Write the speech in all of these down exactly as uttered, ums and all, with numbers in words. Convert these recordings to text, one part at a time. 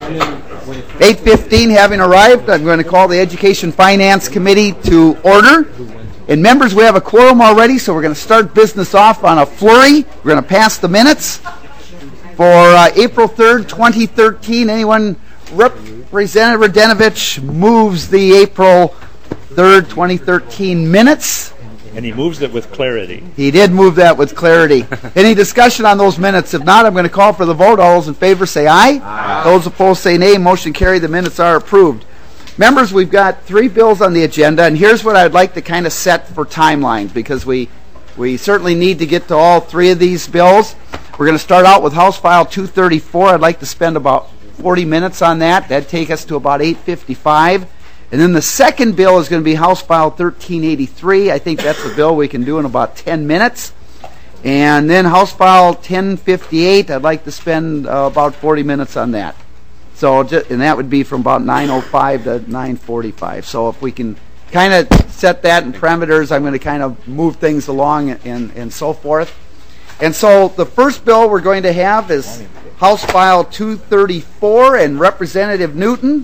eight fifteen having arrived, I'm going to call the Education Finance Committee to order. And members, we have a quorum already, so we're going to start business off on a flurry. We're going to pass the minutes for uh, April third, twenty thirteen. Anyone? Representative Radenovich moves the April third, twenty thirteen minutes. And he moves it with clarity. He did move that with clarity. Any discussion on those minutes? If not, I'm going to call for the vote. All those in favor say aye. Aye. Those opposed say nay. Motion carried. The minutes are approved. Members, we've got three bills on the agenda, and here's what I'd like to kind of set for timelines, because we, we certainly need to get to all three of these bills. We're going to start out with House File two thirty-four. I'd like to spend about forty minutes on that. That'd take us to about eight fifty-five. And then the second bill is going to be House File thirteen eighty-three. I think that's a bill we can do in about ten minutes. And then House File ten fifty-eight, I'd like to spend uh, about forty minutes on that. So, and that would be from about nine oh five to nine forty-five. So if we can kind of set that in parameters, I'm going to kind of move things along and, and so forth. And so the first bill we're going to have is House File two thirty-four, and Representative Newton,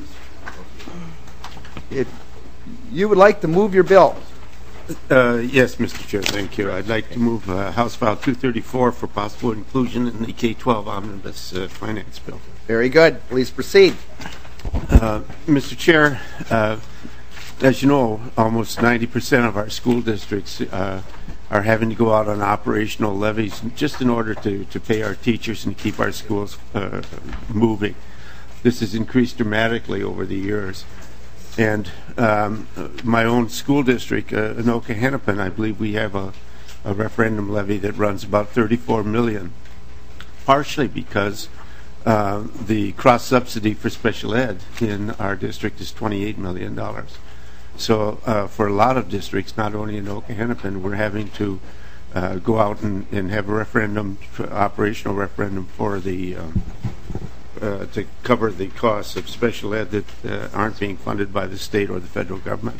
if you would like to move your bill. Uh, yes, Mister Chair, thank you. I'd like to move uh, House File two thirty-four for possible inclusion in the K twelve Omnibus uh, Finance Bill. Very good. Please proceed. Uh, Mister Chair, uh, as you know, almost ninety percent of our school districts uh, are having to go out on operational levies just in order to, to pay our teachers and keep our schools uh, moving. This has increased dramatically over the years. And um, my own school district, uh, Anoka Hennepin, I believe we have a, a referendum levy that runs about thirty-four million dollars, partially because uh, the cross-subsidy for special ed in our district is twenty-eight million dollars. So uh, for a lot of districts, not only in Anoka Hennepin, we're having to uh, go out and, and have a referendum, operational referendum for the um, Uh, to cover the costs of special ed that uh, aren't being funded by the state or the federal government.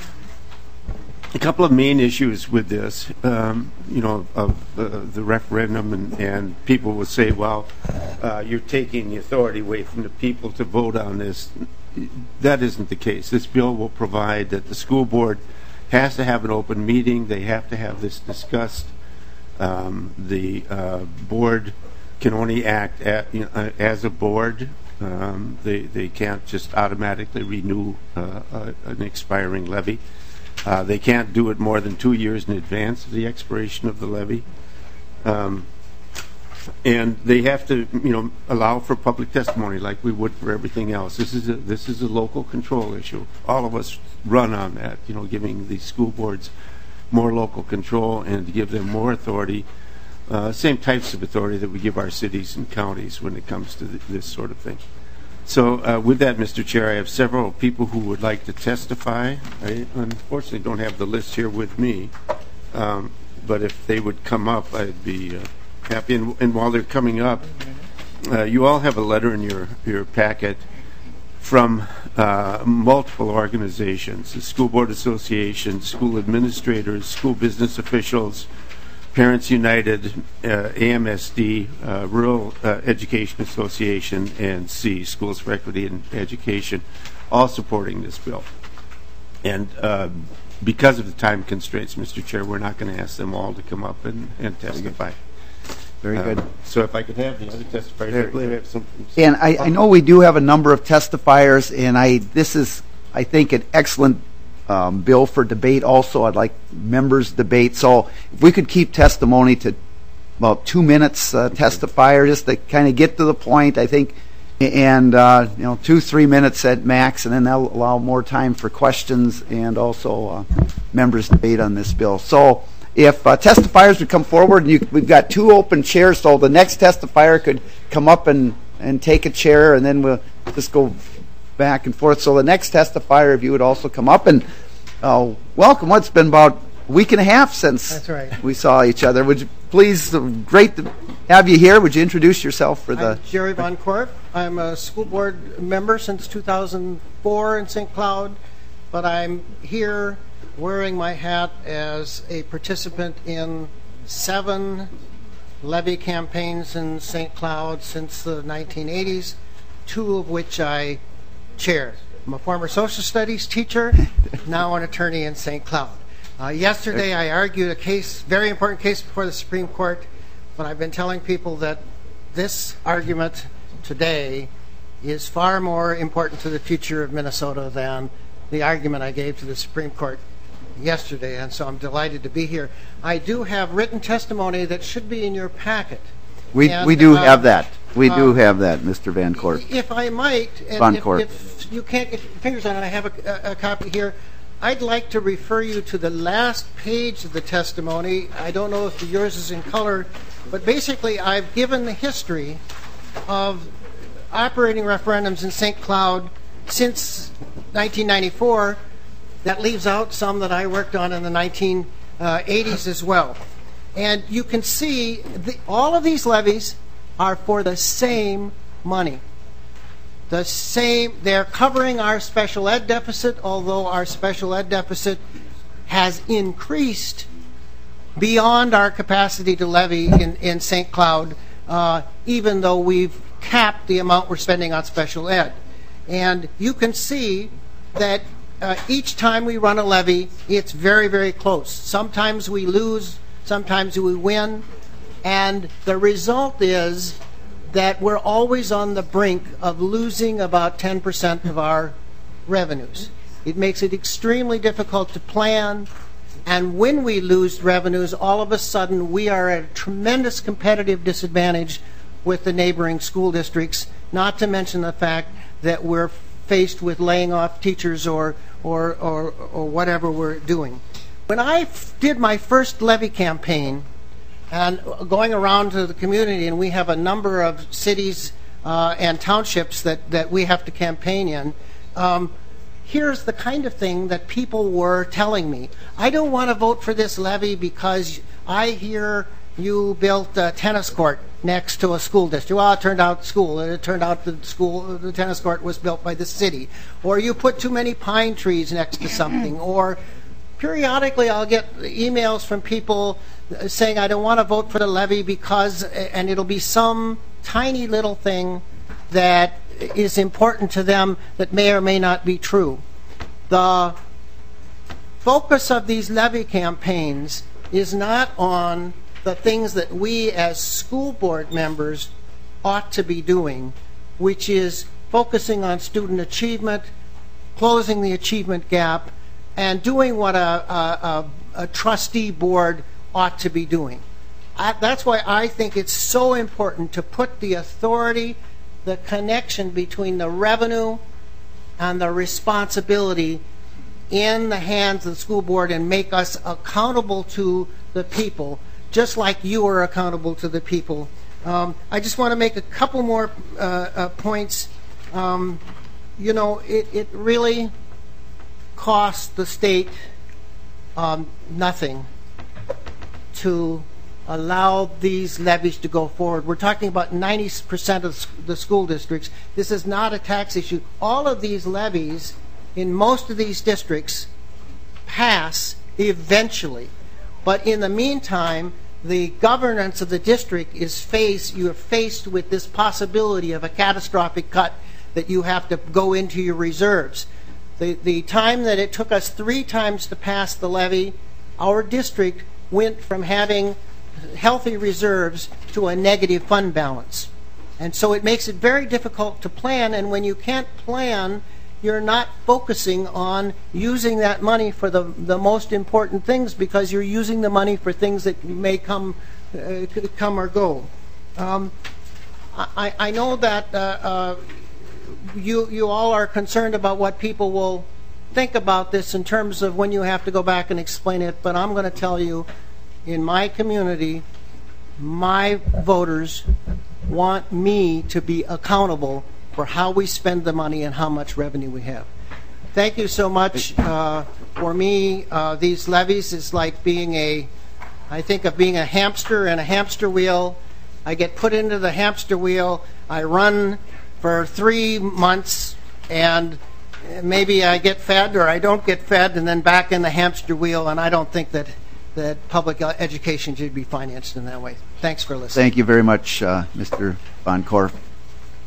A couple of main issues with this, um, you know, of uh, the referendum, and, and people will say, well, uh, you're taking the authority away from the people to vote on this. That isn't the case. This bill will provide that the school board has to have an open meeting. They have to have this discussed. Um, the uh, board can only act at, you know, as a board. Um, they they can't just automatically renew uh, uh, an expiring levy. Uh, they can't do it more than two years in advance of the expiration of the levy. Um, and they have to, you know, allow for public testimony like we would for everything else. This is a, this is a local control issue. All of us run on that, you know, giving the school boards more local control and to give them more authority. Uh, same types of authority that we give our cities and counties when it comes to th this sort of thing. So uh, with that, Mister Chair, I have several people who would like to testify. I unfortunately don't have the list here with me, um, but if they would come up, I'd be uh, happy. And, and while they're coming up, uh, you all have a letter in your, your packet from uh, multiple organizations, the School Board Association, school administrators, school business officials, Parents United, uh, A M S D, uh, Rural uh, Education Association, and C, Schools for Equity and Education, all supporting this bill. And uh, because of the time constraints, Mister Chair, we're not going to ask them all to come up and, and testify. Very uh, good. So if I could have the other testifiers, I believe I have some. And I, I know we do have a number of testifiers, and I this is, I think, an excellent Um, bill for debate. Also, I'd like members debate. So if we could keep testimony to about two minutes uh, testifier, just to kind of get to the point, I think, and uh, you know, two three minutes at max, and then that'll allow more time for questions and also uh, members debate on this bill. So if uh, testifiers would come forward, and you, we've got two open chairs, so the next testifier could come up and and take a chair, and then we'll just go back and forth. So the next testifier, if you would also come up and uh, welcome. Well, it's been about a week and a half since That's right. we saw each other. Would you please, uh, great to have you here. Would you introduce yourself for the... I'm Jerry Von Korf. I'm a school board member since two thousand four in Saint Cloud, but I'm here wearing my hat as a participant in seven levy campaigns in Saint Cloud since the nineteen eighties. two of which I chair. I'm a former social studies teacher, now an attorney in Saint Cloud. Uh, yesterday I argued a case, very important case before the Supreme Court, but I've been telling people that this argument today is far more important to the future of Minnesota than the argument I gave to the Supreme Court yesterday, and so I'm delighted to be here. I do have written testimony that should be in your packet. We and, we do uh, have that. We uh, do have that, Mister Van Court. If I might, and Van if, Court. if you can't get your fingers on it, I have a, a, a copy here. I'd like to refer you to the last page of the testimony. I don't know if yours is in color, but basically I've given the history of operating referendums in Saint Cloud since nineteen ninety-four. That leaves out some that I worked on in the nineteen eighties as well. And you can see the, all of these levies are for the same money. The same, they're covering our special ed deficit, although our special ed deficit has increased beyond our capacity to levy in, in Saint Cloud, uh, even though we've capped the amount we're spending on special ed. And you can see that uh, each time we run a levy, it's very, very close. Sometimes we lose, sometimes we win, and the result is that we're always on the brink of losing about ten percent of our revenues. It makes it extremely difficult to plan, and when we lose revenues, all of a sudden we are at a tremendous competitive disadvantage with the neighboring school districts, not to mention the fact that we're faced with laying off teachers or, or, or, or whatever we're doing. When I f- did my first levy campaign, and going around to the community, and we have a number of cities uh, and townships that, that we have to campaign in, um, here's the kind of thing that people were telling me. I don't want to vote for this levy because I hear you built a tennis court next to a school district. Well, it turned out school. It turned out the school, the tennis court was built by the city. Or you put too many pine trees next to something. Or periodically I'll get emails from people saying I don't want to vote for the levy because, and it'll be some tiny little thing that is important to them that may or may not be true. The focus of these levy campaigns is not on the things that we as school board members ought to be doing, which is focusing on student achievement, closing the achievement gap, and doing what a, a, a, a trustee board ought to be doing. I, that's why I think it's so important to put the authority, the connection between the revenue and the responsibility in the hands of the school board and make us accountable to the people, just like you are accountable to the people. Um, I just want to make a couple more uh, uh, points. Um, you know, it, it really costs the state um, nothing to allow these levies to go forward. We're talking about ninety percent of the school districts. This is not a tax issue. All of these levies in most of these districts pass eventually. But in the meantime, the governance of the district is faced, you are faced with this possibility of a catastrophic cut that you have to go into your reserves. The, the time that it took us three times to pass the levy, our district went from having healthy reserves to a negative fund balance. And so it makes it very difficult to plan, and when you can't plan, you're not focusing on using that money for the, the most important things because you're using the money for things that may come, uh, come or go. Um, I, I know that uh, uh, you, you all are concerned about what people will think about this in terms of when you have to go back and explain it, but I'm going to tell you, in my community, my voters want me to be accountable for how we spend the money and how much revenue we have. Thank you so much. Uh, for me, uh, these levies is like being a, I think of being a hamster in a hamster wheel. I get put into the hamster wheel, I run for three months, and maybe I get fed or I don't get fed, and then back in the hamster wheel, and I don't think that that public education should be financed in that way. Thanks for listening. Thank you very much, uh, Mister Van Korf.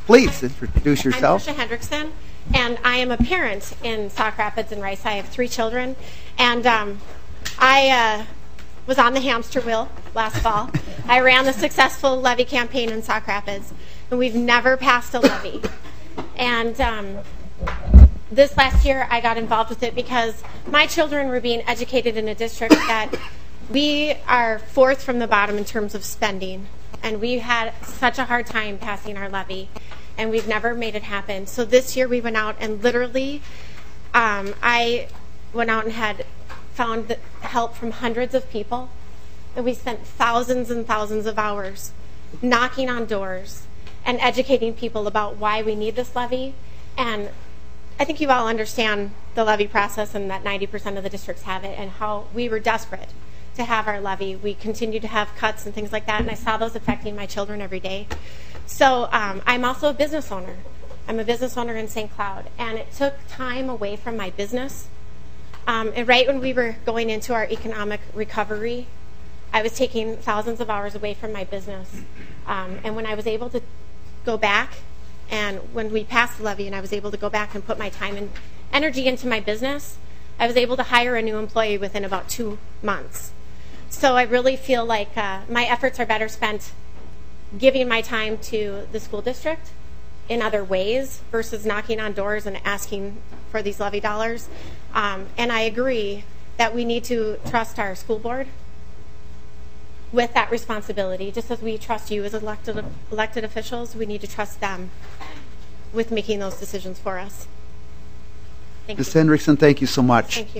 Please introduce yourself. I'm Trisha Hendrickson, and I am a parent in Sauk Rapids and Rice. I have three children, and um, I uh, was on the hamster wheel last fall. I ran the successful levy campaign in Sauk Rapids, and we've never passed a levy. And um, this last year, I got involved with it because my children were being educated in a district that we are fourth from the bottom in terms of spending, and we had such a hard time passing our levy, and we've never made it happen. So this year, we went out and literally, um, I went out and had found the help from hundreds of people, and we spent thousands and thousands of hours knocking on doors and educating people about why we need this levy. And I think you all understand the levy process and that ninety percent of the districts have it, and how we were desperate to have our levy. We continue to have cuts and things like that, and I saw those affecting my children every day. So um, I'm also a business owner. I'm a business owner in Saint Cloud, and it took time away from my business. Um, and right when we were going into our economic recovery, I was taking thousands of hours away from my business. Um, and when I was able to go back, and when we passed the levy and I was able to go back and put my time and energy into my business, I was able to hire a new employee within about two months. So I really feel like uh, my efforts are better spent giving my time to the school district in other ways versus knocking on doors and asking for these levy dollars. Um, and I agree that we need to trust our school board with that responsibility. Just as we trust you as elected elected officials, we need to trust them with making those decisions for us. Thank Miz you. Hendrickson, thank you so much. Thank you.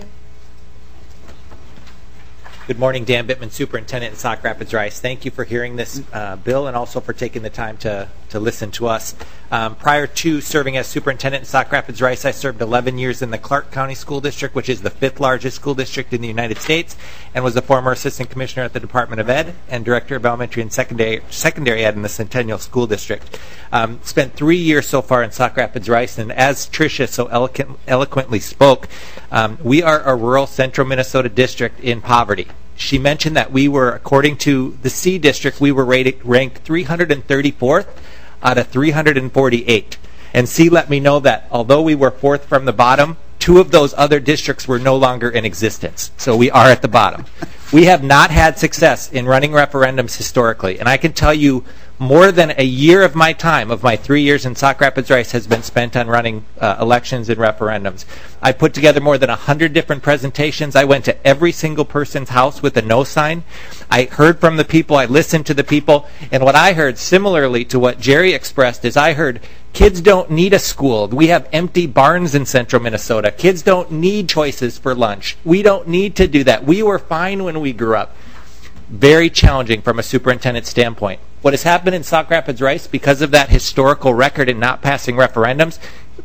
Good morning, Dan Bittman, Superintendent in Sauk Rapids Rice. Thank you for hearing this uh, bill and also for taking the time to, to listen to us. Um, prior to serving as Superintendent in Sauk Rapids Rice, I served eleven years in the Clark County School District, which is the fifth largest school district in the United States, and was the former Assistant Commissioner at the Department of Ed and Director of Elementary and Secondary, secondary Ed in the Centennial School District. Um, spent three years so far in Sauk Rapids Rice, and as Tricia so eloquent, eloquently spoke, um, we are a rural central Minnesota district in poverty. She mentioned that we were, according to the C District, we were rated, ranked three hundred thirty-fourth out of three hundred forty-eight. And C let me know that although we were fourth from the bottom, two of those other districts were no longer in existence. So we are at the bottom. We have not had success in running referendums historically. And I can tell you more than a year of my time, of my three years in Sauk Rapids Rice, has been spent on running uh, elections and referendums. I put together more than one hundred different presentations. I went to every single person's house with a no sign. I heard from the people. I listened to the people. And what I heard, similarly to what Jerry expressed, is I heard kids don't need a school. We have empty barns in central Minnesota. Kids don't need choices for lunch. We don't need to do that. We were fine when we grew up. Very challenging from a superintendent standpoint. What has happened in Sauk Rapids Rice, because of that historical record in not passing referendums,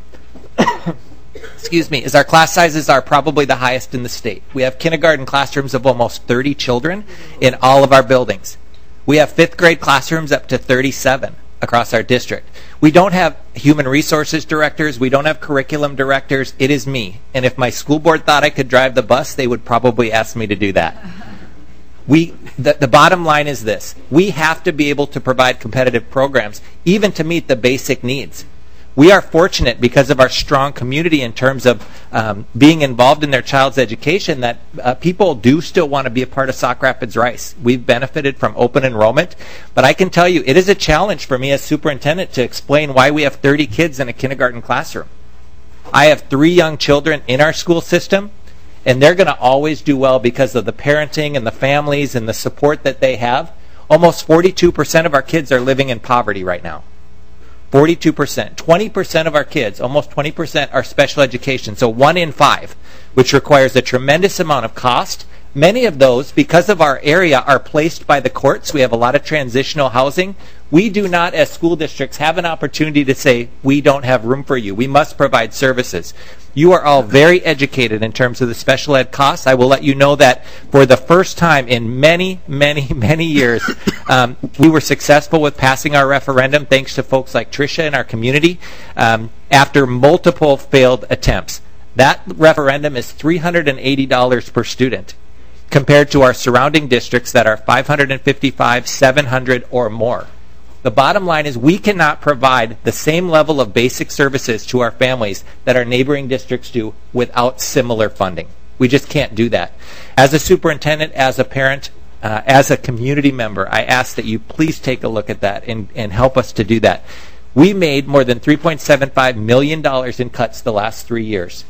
excuse me, is our class sizes are probably the highest in the state. We have kindergarten classrooms of almost thirty children in all of our buildings. We have fifth grade classrooms up to thirty-seven across our district. We don't have human resources directors. We don't have curriculum directors. It is me. And if my school board thought I could drive the bus, they would probably ask me to do that. We, the, the bottom line is this. We have to be able to provide competitive programs, even to meet the basic needs. We are fortunate because of our strong community in terms of um, being involved in their child's education that uh, people do still want to be a part of Sauk Rapids Rice. We've benefited from open enrollment, but I can tell you it is a challenge for me as superintendent to explain why we have thirty kids in a kindergarten classroom. I have three young children in our school system, and they're going to always do well because of the parenting and the families and the support that they have. Almost forty-two percent of our kids are living in poverty right now. forty-two percent. twenty percent of our kids, almost twenty percent, are special education. So one in five, which requires a tremendous amount of cost. Many of those, because of our area, are placed by the courts. We have a lot of transitional housing. We do not, as school districts, have an opportunity to say, we don't have room for you. We must provide services. You are all very educated in terms of the special ed costs. I will let you know that for the first time in many, many, many years, um, we were successful with passing our referendum, thanks to folks like Tricia in our community, um, after multiple failed attempts. That referendum is three hundred eighty dollars per student, compared to our surrounding districts that are five hundred fifty-five dollars, seven hundred dollars, or more. The bottom line is we cannot provide the same level of basic services to our families that our neighboring districts do without similar funding. We just can't do that. As a superintendent, as a parent, uh, as a community member, I ask that you please take a look at that and, and help us to do that. We made more than three point seven five million dollars in cuts the last three years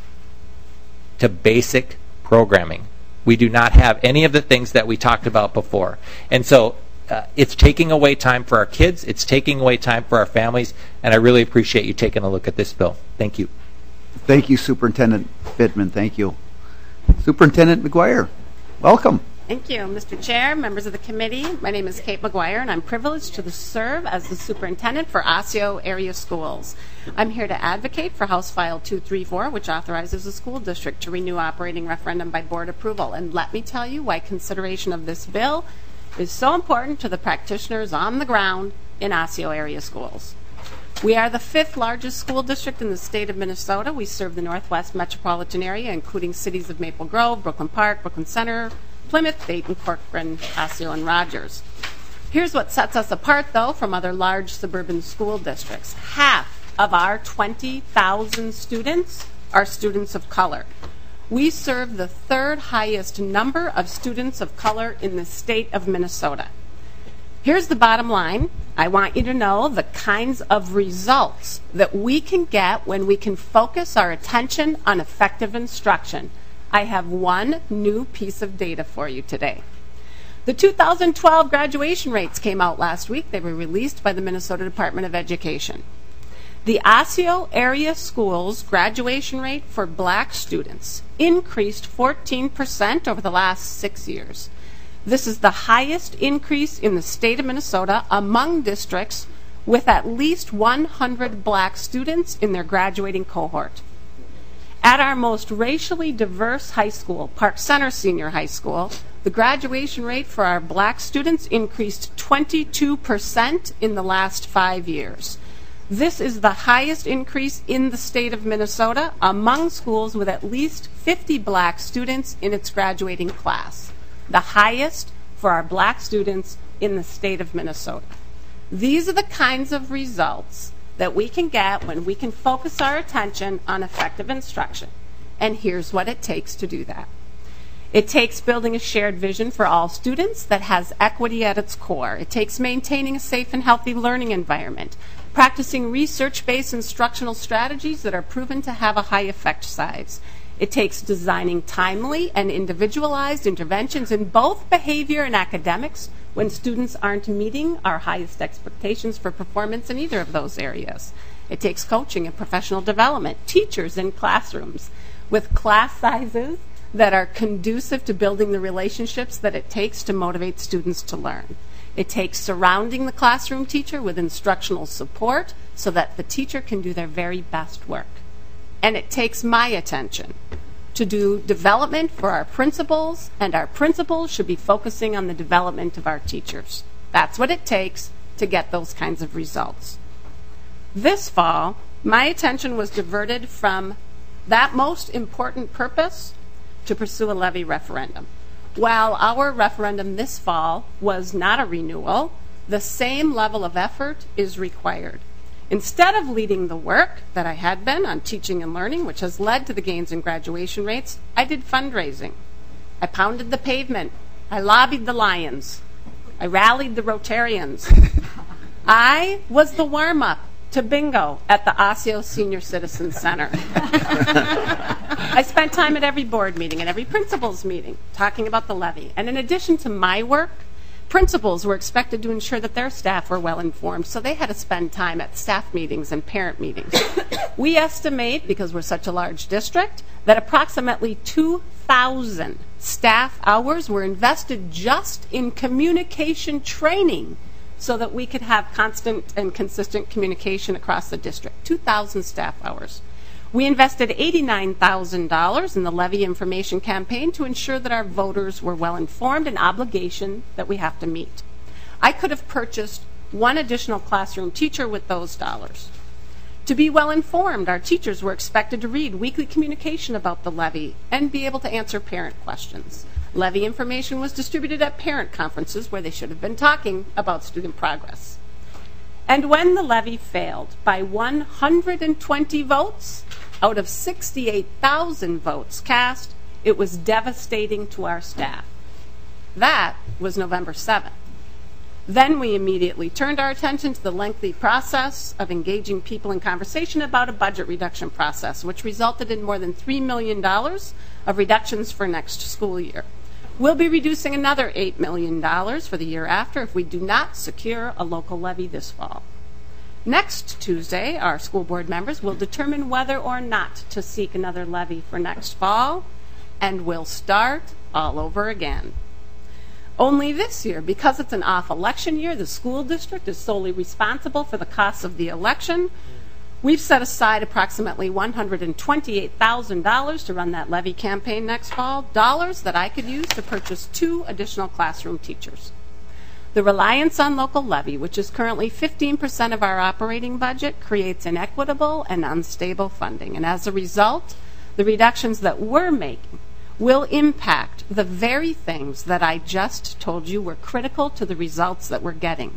to basic programming. We do not have any of the things that we talked about before. And so uh, it's taking away time for our kids, it's taking away time for our families, and I really appreciate you taking a look at this bill. Thank you. Thank you, Superintendent Bittman. Thank you. Superintendent McGuire, welcome. Thank you, Mister Chair, members of the committee. My name is Kate McGuire, and I'm privileged to serve as the superintendent for Osseo area schools. I'm here to advocate for House File two thirty-four, which authorizes the school district to renew operating referendum by board approval. And let me tell you why consideration of this bill is so important to the practitioners on the ground in Osseo area schools. We are the fifth largest school district in the state of Minnesota. We serve the Northwest metropolitan area, including cities of Maple Grove, Brooklyn Park, Brooklyn Center, Plymouth, Dayton, Corcoran, Osseo, and Rogers. Here's what sets us apart, though, from other large suburban school districts. Half of our twenty thousand students are students of color. We serve the third highest number of students of color in the state of Minnesota. Here's the bottom line. I want you to know the kinds of results that we can get when we can focus our attention on effective instruction. I have one new piece of data for you today. The two thousand twelve graduation rates came out last week. They were released by the Minnesota Department of Education. The Osseo area schools graduation rate for black students increased fourteen percent over the last six years. This is the highest increase in the state of Minnesota among districts with at least one hundred black students in their graduating cohort. At our most racially diverse high school, Park Center Senior High School, the graduation rate for our black students increased twenty-two percent in the last five years. This is the highest increase in the state of Minnesota among schools with at least fifty black students in its graduating class. The highest for our black students in the state of Minnesota. These are the kinds of results that we can get when we can focus our attention on effective instruction. And here's what it takes to do that. It takes building a shared vision for all students that has equity at its core. It takes maintaining a safe and healthy learning environment, practicing research-based instructional strategies that are proven to have a high effect size. It takes designing timely and individualized interventions in both behavior and academics when students aren't meeting our highest expectations for performance in either of those areas. It takes coaching and professional development, teachers in classrooms with class sizes that are conducive to building the relationships that it takes to motivate students to learn. It takes surrounding the classroom teacher with instructional support so that the teacher can do their very best work. And it takes my attention to do development for our principals, and our principals should be focusing on the development of our teachers. That's what it takes to get those kinds of results. This fall, my attention was diverted from that most important purpose to pursue a levy referendum. While our referendum this fall was not a renewal, the same level of effort is required. Instead of leading the work that I had been on teaching and learning, which has led to the gains in graduation rates, I did fundraising. I pounded the pavement. I lobbied the Lions. I rallied the Rotarians. I was the warm-up to bingo at the Osseo Senior Citizen Center. I spent time at every board meeting and every principals meeting talking about the levy. And in addition to my work, principals were expected to ensure that their staff were well informed, so they had to spend time at staff meetings and parent meetings. We estimate, because we're such a large district, that approximately two thousand staff hours were invested just in communication training so that we could have constant and consistent communication across the district. two thousand staff hours. We invested eighty-nine thousand dollars in the levy information campaign to ensure that our voters were well informed, an obligation that we have to meet. I could have purchased one additional classroom teacher with those dollars. To be well informed, our teachers were expected to read weekly communication about the levy and be able to answer parent questions. Levy information was distributed at parent conferences where they should have been talking about student progress. And when the levy failed by one hundred twenty votes out of sixty-eight thousand votes cast, it was devastating to our staff. That was November seventh. Then we immediately turned our attention to the lengthy process of engaging people in conversation about a budget reduction process, which resulted in more than three million dollars of reductions for next school year. We'll be reducing another eight million dollars for the year after if we do not secure a local levy this fall. Next Tuesday, our school board members will determine whether or not to seek another levy for next fall, and we'll start all over again. Only this year, because it's an off election year, the school district is solely responsible for the costs of the election. We've set aside approximately one hundred twenty-eight thousand dollars to run that levy campaign next fall, dollars that I could use to purchase two additional classroom teachers. The reliance on local levy, which is currently fifteen percent of our operating budget, creates inequitable and unstable funding. And as a result, the reductions that we're making will impact the very things that I just told you were critical to the results that we're getting.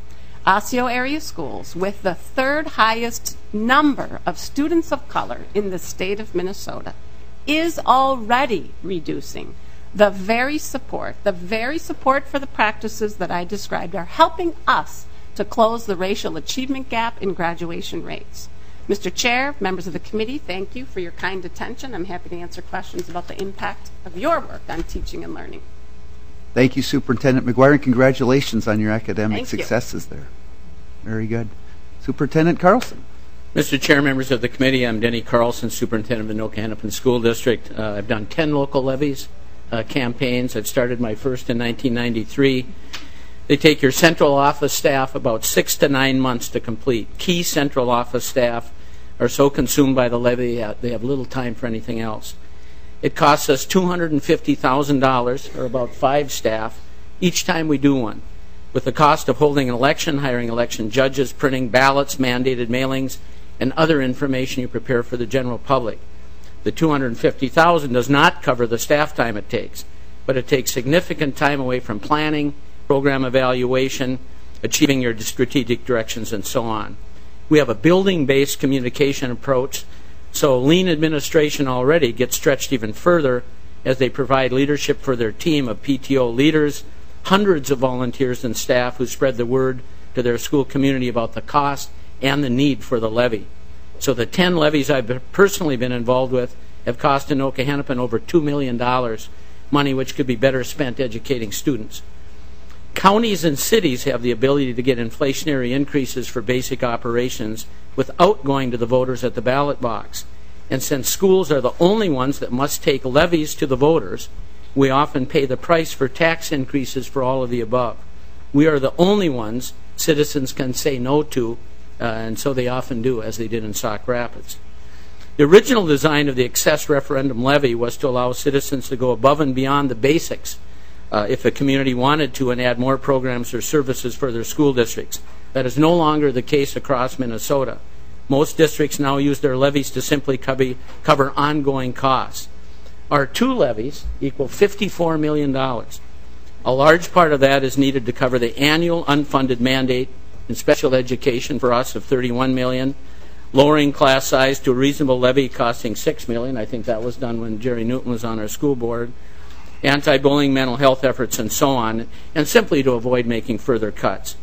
Osseo area schools, with the third highest number of students of color in the state of Minnesota, is already reducing the very support, the very support for the practices that I described are helping us to close the racial achievement gap in graduation rates. Mister Chair, members of the committee, thank you for your kind attention. I'm happy to answer questions about the impact of your work on teaching and learning. Thank you, Superintendent McGuire, and congratulations on your academic Thank you. successes there. Very good. Superintendent Carlson. Mister Chair, members of the committee, I'm Denny Carlson, Superintendent of the Anoka-Hennepin School District. Uh, I've done ten local levies uh, campaigns. I've started my first in nineteen ninety-three. They take your central office staff about six to nine months to complete. Key central office staff are so consumed by the levy uh, they have little time for anything else. It costs us two hundred fifty thousand dollars, or about five staff, each time we do one, with the cost of holding an election, hiring election judges, printing ballots, mandated mailings, and other information you prepare for the general public. The two hundred fifty thousand dollars does not cover the staff time it takes, but it takes significant time away from planning, program evaluation, achieving your strategic directions, and so on. We have a building-based communication approach, so lean administration already gets stretched even further as they provide leadership for their team of P T O leaders, hundreds of volunteers and staff who spread the word to their school community about the cost and the need for the levy. So the ten levies I've personally been involved with have cost Anoka-Hennepin over two million dollars, money which could be better spent educating students. Counties and cities have the ability to get inflationary increases for basic operations without going to the voters at the ballot box. And since schools are the only ones that must take levies to the voters, we often pay the price for tax increases for all of the above. We are the only ones citizens can say no to, uh, and so they often do, as they did in Sauk Rapids. The original design of the excess referendum levy was to allow citizens to go above and beyond the basics uh, if a community wanted to and add more programs or services for their school districts. That is no longer the case across Minnesota. Most districts now use their levies to simply cover, cover ongoing costs. Our two levies equal fifty-four million dollars. A large part of that is needed to cover the annual unfunded mandate in special education for us of thirty-one million dollars, lowering class size to a reasonable levy costing six million dollars. I think that was done when Jerry Newton was on our school board. Anti-bullying, mental health efforts, and so on, and simply to avoid making further cuts.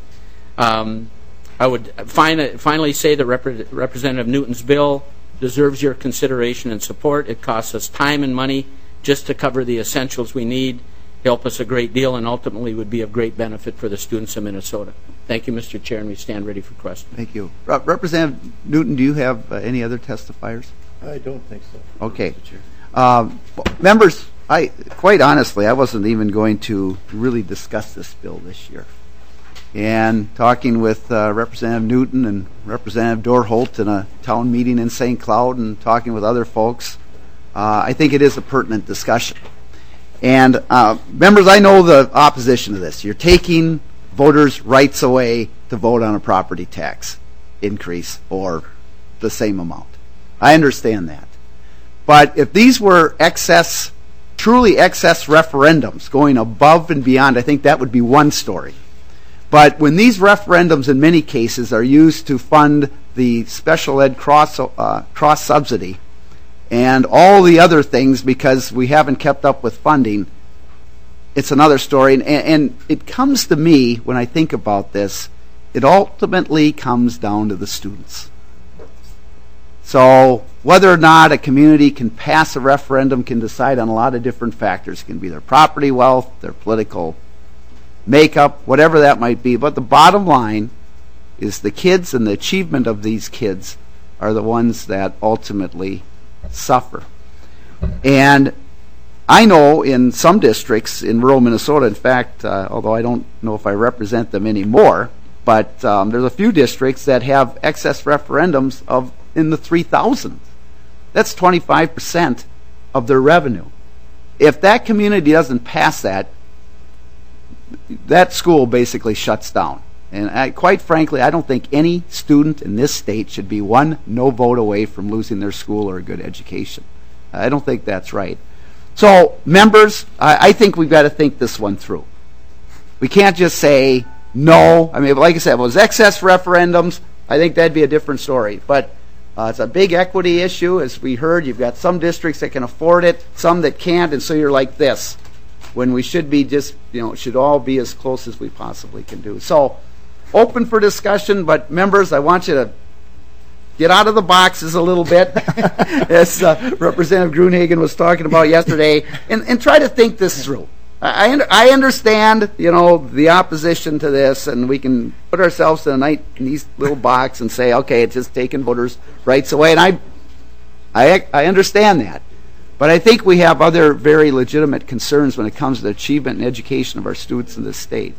Um, I would fin- finally say that Rep- Representative Newton's bill deserves your consideration and support. It costs us time and money just to cover the essentials we need, help us a great deal, and ultimately would be of great benefit for the students of Minnesota. Thank you, Mister Chair, and we stand ready for questions. Thank you. Rep- Representative Newton, do you have uh, any other testifiers? I don't think so. Okay. Um, members, I quite honestly, I wasn't even going to really discuss this bill this year. And talking with uh, Representative Newton and Representative Dorholt in a town meeting in Saint Cloud and talking with other folks, uh, I think it is a pertinent discussion. And uh, members, I know the opposition to this. You're taking voters' rights away to vote on a property tax increase or the same amount. I understand that. But if these were excess, truly excess referendums going above and beyond, I think that would be one story. But when these referendums in many cases are used to fund the special ed cross, uh, cross subsidy and all the other things because we haven't kept up with funding, it's another story. And, and it comes to me, when I think about this, it ultimately comes down to the students. So whether or not a community can pass a referendum can decide on a lot of different factors. It can be their property wealth, their political makeup, whatever that might be. But the bottom line is the kids and the achievement of these kids are the ones that ultimately suffer. And I know in some districts in rural Minnesota, in fact, uh, although I don't know if I represent them anymore, but um, there's a few districts that have excess referendums of in the three thousands. That's twenty-five percent of their revenue. If that community doesn't pass that, that school basically shuts down. And I, quite frankly, I don't think any student in this state should be one no vote away from losing their school or a good education. I don't think that's right. So, members, I, I think we've got to think this one through. We can't just say no. I mean, like I said, if it was excess referendums, I think that'd be a different story. But uh, it's a big equity issue. As we heard, you've got some districts that can afford it, some that can't, and so you're like this, when we should be just, you know, it should all be as close as we possibly can do. So, open for discussion, but members, I want you to get out of the boxes a little bit, as uh, Representative Gruenhagen was talking about yesterday, and, and try to think this through. I, I understand, you know, the opposition to this, and we can put ourselves in a nice, nice little box and say, okay, it's just taking voters' rights away, and I, I, I understand that. But I think we have other very legitimate concerns when it comes to the achievement and education of our students in this state.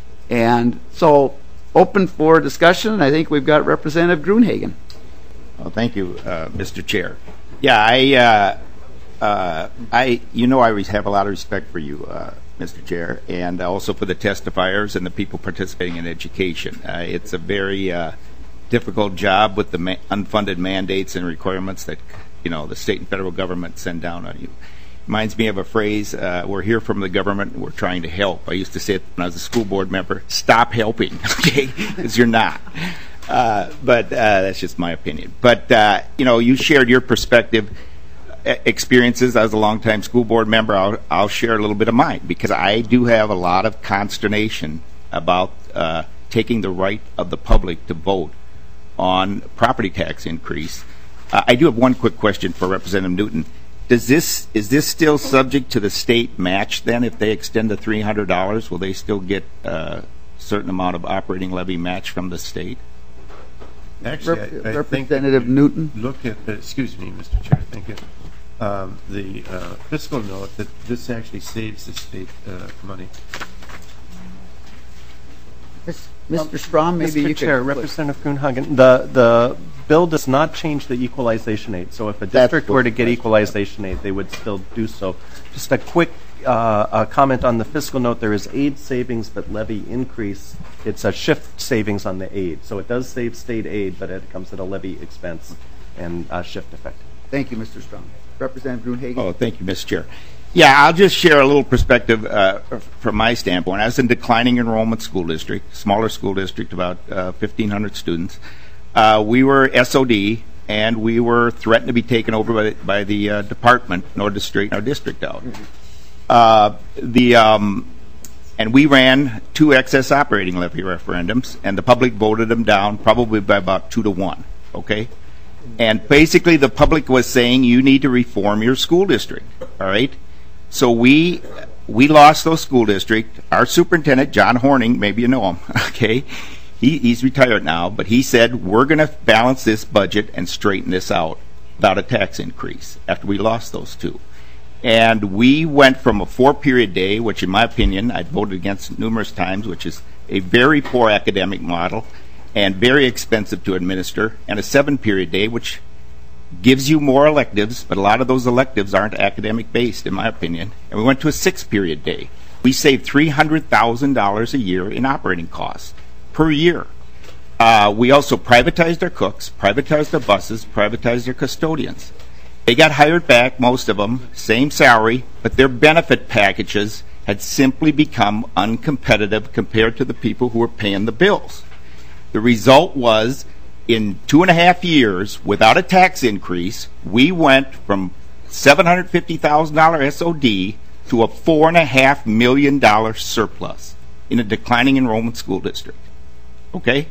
And so, open for discussion, and I think we've got Representative Gruenhagen. Well, thank you, uh, Mister Chair. Yeah, I, uh, uh, I, you know, I always have a lot of respect for you, uh, Mister Chair, and also for the testifiers and the people participating in education. Uh, it's a very uh, difficult job with the ma- unfunded mandates and requirements that, you know, the state and federal government send down on you. Reminds me of a phrase, uh, we're here from the government, and we're trying to help. I used to say it when I was a school board member, stop helping, okay, because you're not. Uh, but uh, that's just my opinion. But, uh, you know, you shared your perspective, uh, experiences. I was a longtime school board member. I'll, I'll share a little bit of mine, because I do have a lot of consternation about uh, taking the right of the public to vote on property tax increase. Uh, I do have one quick question for Representative Newton. Does this is this still subject to the state match then? If they extend the three hundred dollars, will they still get a certain amount of operating levy match from the state? Actually, I, I Representative think Newton. Look at, uh, excuse me, Mister Chair, thank you. Um, the uh, fiscal note that this actually saves the state uh, money. Mister Strom, maybe Mister you Chair, could... Representative Gruenhagen, the, the bill does not change the equalization aid. So if a district were to get equalization aid, they would still do so. Just a quick uh, a comment on the fiscal note. There is aid savings, but levy increase. It's a shift savings on the aid. So it does save state aid, but it comes at a levy expense and uh, shift effect. Thank you, Mister Strom. Representative Gruenhagen. Oh, thank you, Mister Chair. Yeah, I'll just share a little perspective uh, from my standpoint. I was in declining enrollment school district, smaller school district, about uh, fifteen hundred students. Uh, we were S O D, and we were threatened to be taken over by, by the uh, department in order to straighten our district out. Mm-hmm. Uh, the um, and we ran two excess operating levy referendums, and the public voted them down probably by about two to one. Okay. And basically, the public was saying you need to reform your school district. All right. So we we lost those school districts. Our superintendent, John Horning, maybe you know him, okay? He, he's retired now, but he said, we're going to balance this budget and straighten this out without a tax increase after we lost those two. And we went from a four-period day, which in my opinion, I'd voted against numerous times, which is a very poor academic model and very expensive to administer, and a seven-period day, which gives you more electives, but a lot of those electives aren't academic-based, in my opinion. And we went to a six-period day. We saved three hundred thousand dollars a year in operating costs per year. Uh, we also privatized our cooks, privatized our buses, privatized our custodians. They got hired back, most of them, same salary, but their benefit packages had simply become uncompetitive compared to the people who were paying the bills. The result was, in two and a half years, without a tax increase, we went from seven hundred fifty thousand dollars S O D to a four and a half million dollar surplus in a declining enrollment school district. Okay?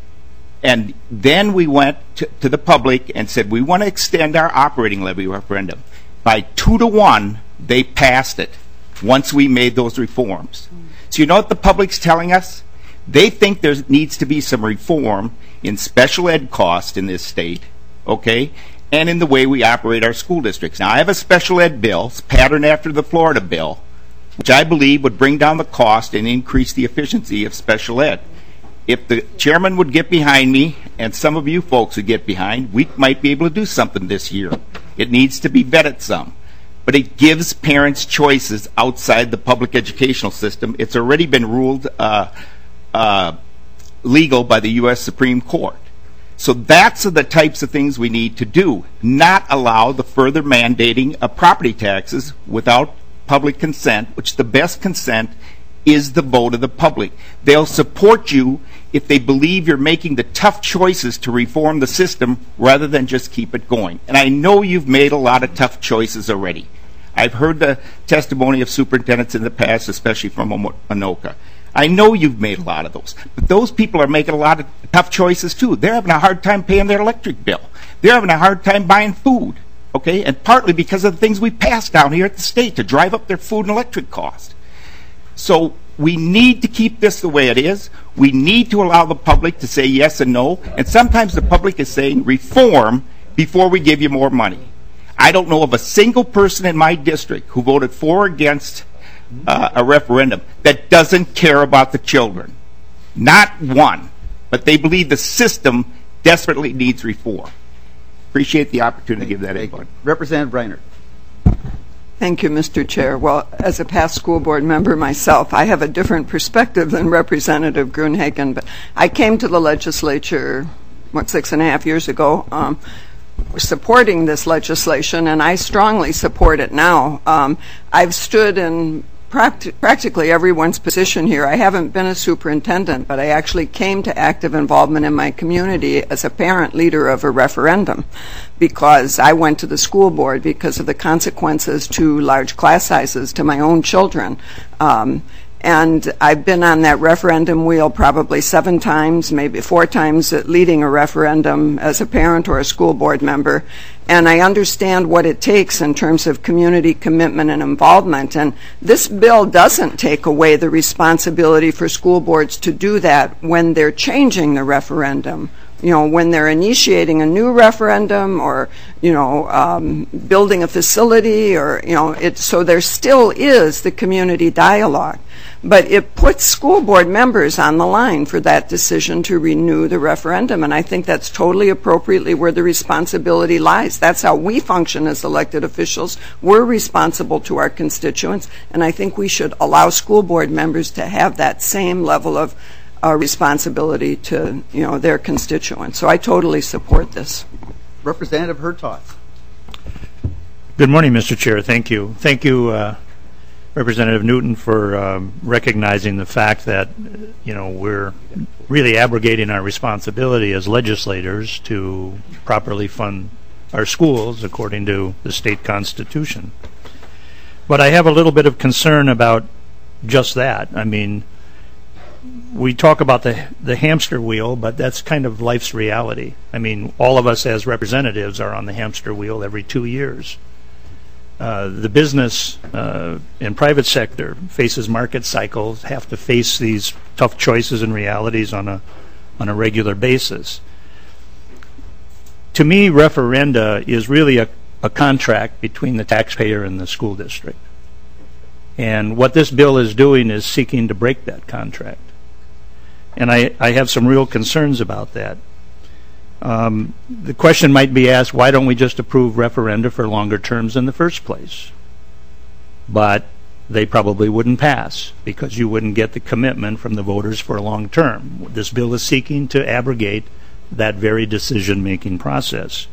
And then we went to, to the public and said, we want to extend our operating levy referendum. By two to one, they passed it once we made those reforms. So you know what the public's telling us? They think there needs to be some reform in special ed cost in this state, okay, and in the way we operate our school districts. Now, I have a special ed bill, it's patterned after the Florida bill, which I believe would bring down the cost and increase the efficiency of special ed. If the chairman would get behind me, and some of you folks would get behind, we might be able to do something this year. It needs to be vetted some. But it gives parents choices outside the public educational system. It's already been ruled uh, uh, legal by the U S Supreme Court. So that's the types of things we need to do, not allow the further mandating of property taxes without public consent, which the best consent is the vote of the public. They'll support you if they believe you're making the tough choices to reform the system rather than just keep it going. And I know you've made a lot of tough choices already. I've heard the testimony of superintendents in the past, especially from Anoka. I know you've made a lot of those. But those people are making a lot of tough choices too. They're having a hard time paying their electric bill. They're having a hard time buying food. Okay? And partly because of the things we passed down here at the state to drive up their food and electric costs. So we need to keep this the way it is. We need to allow the public to say yes and no. And sometimes the public is saying reform before we give you more money. I don't know of a single person in my district who voted for or against uh, a referendum that doesn't care about the children. Not one. But they believe the system desperately needs reform. Appreciate the opportunity to give that input. Representative Reiner. Thank you, Mister Chair. Well, as a past school board member myself, I have a different perspective than Representative Gruenhagen, but I came to the legislature, what, six and a half years ago, um, supporting this legislation, and I strongly support it now. Um, I've stood in practi- practically everyone's position here. I haven't been a superintendent, but I actually came to active involvement in my community as a parent leader of a referendum, because I went to the school board because of the consequences to large class sizes to my own children. Um, and I've been on that referendum wheel probably seven times, maybe four times, leading a referendum as a parent or a school board member. And I understand what it takes in terms of community commitment and involvement. And this bill doesn't take away the responsibility for school boards to do that when they're changing the referendum. You know, when they're initiating a new referendum or, you know, um, building a facility or, you know, it, so there still is the community dialogue. But it puts school board members on the line for that decision to renew the referendum. And I think that's totally appropriately where the responsibility lies. That's how we function as elected officials. We're responsible to our constituents. And I think we should allow school board members to have that same level of Uh, responsibility to, you know, their constituents. So I totally support this. Representative Hertaus. Good morning, Mister Chair. Thank you. Thank you, uh, Representative Newton, for um, recognizing the fact that, you know, we're really abrogating our responsibility as legislators to properly fund our schools according to the state constitution. But I have a little bit of concern about just that. I mean, we talk about the the hamster wheel, but that's kind of life's reality. I mean, all of us as representatives are on the hamster wheel every two years. Uh, the business uh, and private sector faces market cycles, have to face these tough choices and realities on a on a regular basis. To me, referenda is really a, a contract between the taxpayer and the school district. And what this bill is doing is seeking to break that contract. And I, I have some real concerns about that. Um, the question might be asked, why don't we just approve referenda for longer terms in the first place? But they probably wouldn't pass because you wouldn't get the commitment from the voters for a long term. This bill is seeking to abrogate that very decision-making process.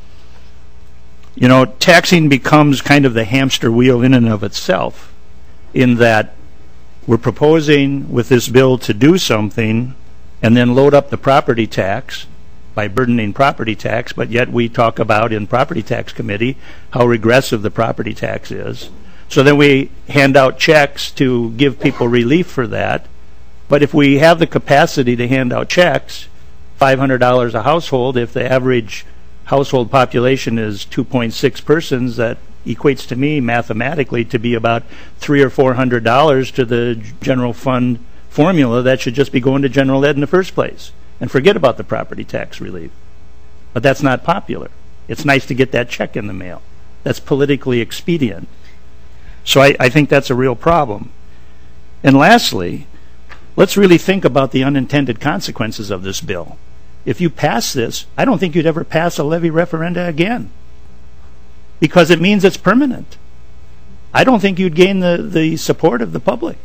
You know, taxing becomes kind of the hamster wheel in and of itself in that we're proposing with this bill to do something and then load up the property tax by burdening property tax, but yet we talk about in property tax committee how regressive the property tax is. So then we hand out checks to give people relief for that. But if we have the capacity to hand out checks, five hundred dollars a household, if the average household population is two point six persons, that equates to me mathematically to be about three or four hundred dollars to the general fund formula that should just be going to general ed in the first place. And forget about the property tax relief. But that's not popular. It's nice to get that check in the mail. That's politically expedient. So I, I think that's a real problem. And lastly, let's really think about the unintended consequences of this bill. If you pass this, I don't think you'd ever pass a levy referenda again, because it means it's permanent. I don't think you'd gain the, the support of the public.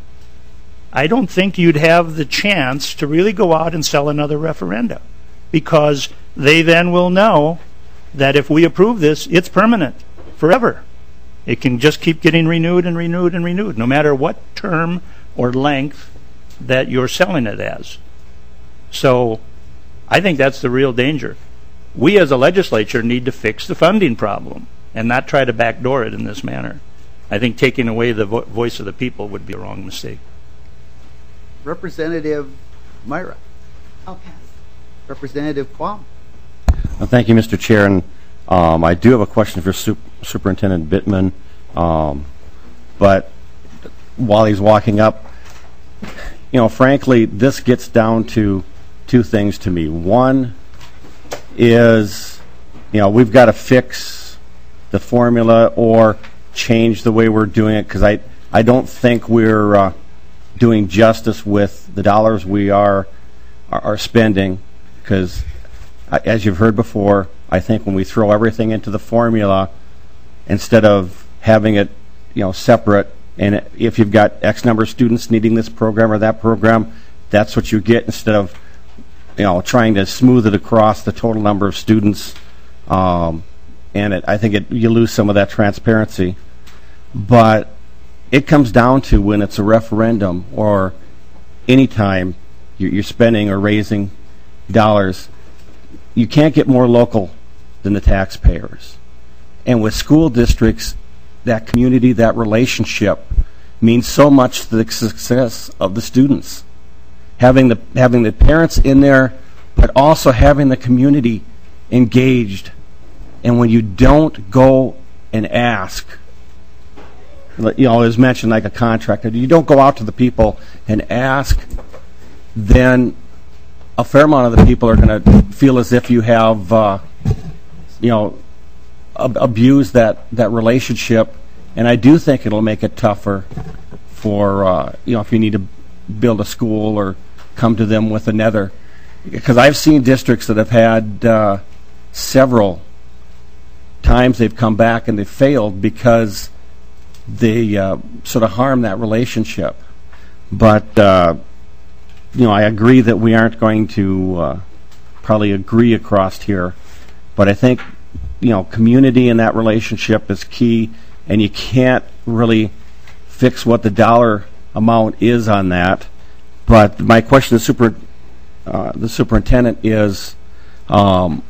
I don't think you'd have the chance to really go out and sell another referenda, because they then will know that if we approve this, it's permanent forever. It can just keep getting renewed and renewed and renewed, no matter what term or length that you're selling it as. So I think that's the real danger. We as a legislature need to fix the funding problem and not try to backdoor it in this manner. I think taking away the vo- voice of the people would be a wrong mistake. Representative Myra. I'll pass. Representative Quam. Well, thank you, Mister Chair. And um, I do have a question for Sup- Superintendent Bittman. Um, but while he's walking up, you know, frankly, this gets down to two things to me. One is, you know, we've got to fix the formula or change the way we're doing it, because I, I don't think we're uh, doing justice with the dollars we are are, are spending, because as you've heard before, I think when we throw everything into the formula instead of having it, you know, separate, and if you've got X number of students needing this program or that program, that's what you get, instead of, you know, trying to smooth it across the total number of students. Um, and it, I think it, you lose some of that transparency. But it comes down to when it's a referendum or any time you're spending or raising dollars, you can't get more local than the taxpayers. And with school districts, that community, that relationship means so much to the success of the students. Having the having the parents in there, but also having the community engaged. And when you don't go and ask, you know, as mentioned, like a contractor, you don't go out to the people and ask, then a fair amount of the people are going to feel as if you have, uh, you know, ab- abused that, that relationship. And I do think it'll make it tougher for, uh, you know, if you need to build a school or come to them with another. Because I've seen districts that have had uh, several times they've come back and they've failed because they uh, sort of harm that relationship. But, uh, you know, I agree that we aren't going to uh, probably agree across here. But I think, you know, community in that relationship is key, and you can't really fix what the dollar amount is on that. But my question to super, uh, the superintendent is, um,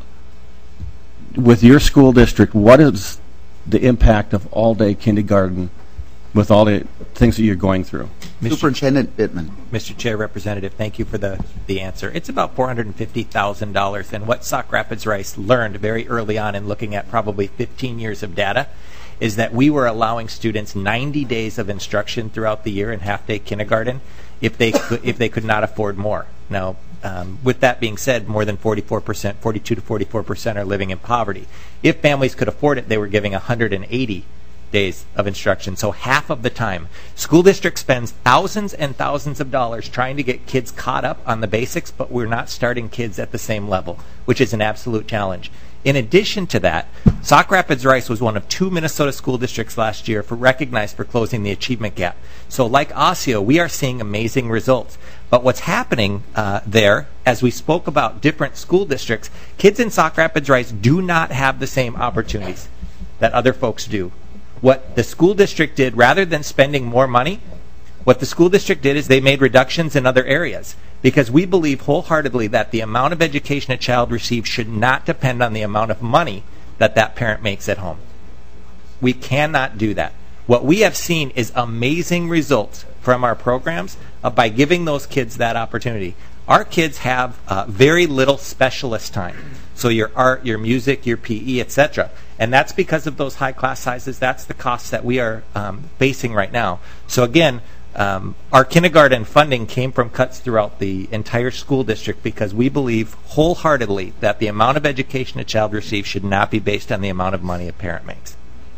with your school district, what is the impact of all-day kindergarten with all the things that you're going through? Superintendent Bittman. Mister Chair, Representative, thank you for the, the answer. It's about four hundred fifty thousand dollars, and what Sauk Rapids Rice learned very early on in looking at probably fifteen years of data is that we were allowing students ninety days of instruction throughout the year in half-day kindergarten if they could, if they could not afford more. Now, um, with that being said, more than forty-four percent, forty-two to forty-four percent are living in poverty. If families could afford it, they were giving one hundred eighty days of instruction. So half of the time, school district spends thousands and thousands of dollars trying to get kids caught up on the basics, but we're not starting kids at the same level, which is an absolute challenge. In addition to that, Sauk Rapids Rice was one of two Minnesota school districts last year for recognized for closing the achievement gap. So like Osseo, we are seeing amazing results. But what's happening uh, there, as we spoke about different school districts, kids in Sauk Rapids Rice do not have the same opportunities that other folks do. What the school district did, rather than spending more money, what the school district did is they made reductions in other areas, because we believe wholeheartedly that the amount of education a child receives should not depend on the amount of money that that parent makes at home. We cannot do that. What we have seen is amazing results from our programs uh, by giving those kids that opportunity. Our kids have uh, very little specialist time. So your art, your music, your P E, et cetera. And that's because of those high class sizes. That's the costs that we are um, facing right now. So again, um, our kindergarten funding came from cuts throughout the entire school district because we believe wholeheartedly that the amount of education a child receives should not be based on the amount of money a parent makes.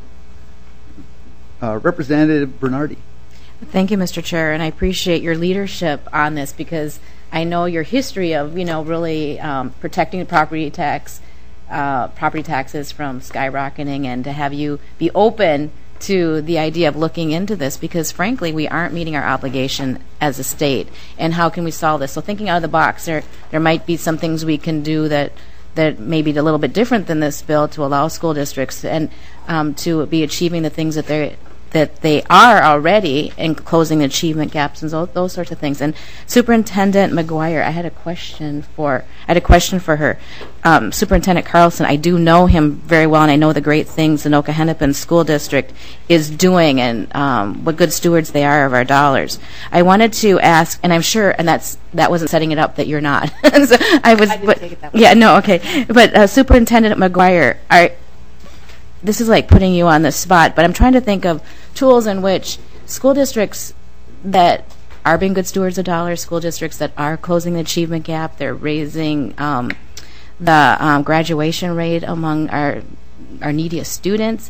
Uh, Representative Bernardi. Thank you, Mister Chair, and I appreciate your leadership on this because I know your history of, you know, really um, protecting the property tax, uh, property taxes from skyrocketing, and to have you be open to the idea of looking into this because, frankly, we aren't meeting our obligation as a state. And how can we solve this? So thinking out of the box, there there might be some things we can do that that may be a little bit different than this bill to allow school districts and um, to be achieving the things that they that they are already and closing the achievement gaps and those, those sorts of things. And Superintendent McGuire, I had a question for I had a question for her. Um, Superintendent Carlson, I do know him very well, and I know the great things the Anoka-Hennepin School District is doing and um, what good stewards they are of our dollars. I wanted to ask, and I'm sure, and that's that wasn't setting it up that you're not. so I was, I didn't but, take it that way. yeah, no, okay. But uh, Superintendent McGuire, are this is like putting you on the spot, but I'm trying to think of tools in which school districts that are being good stewards of dollars, school districts that are closing the achievement gap, they're raising um, the um, graduation rate among our our neediest students.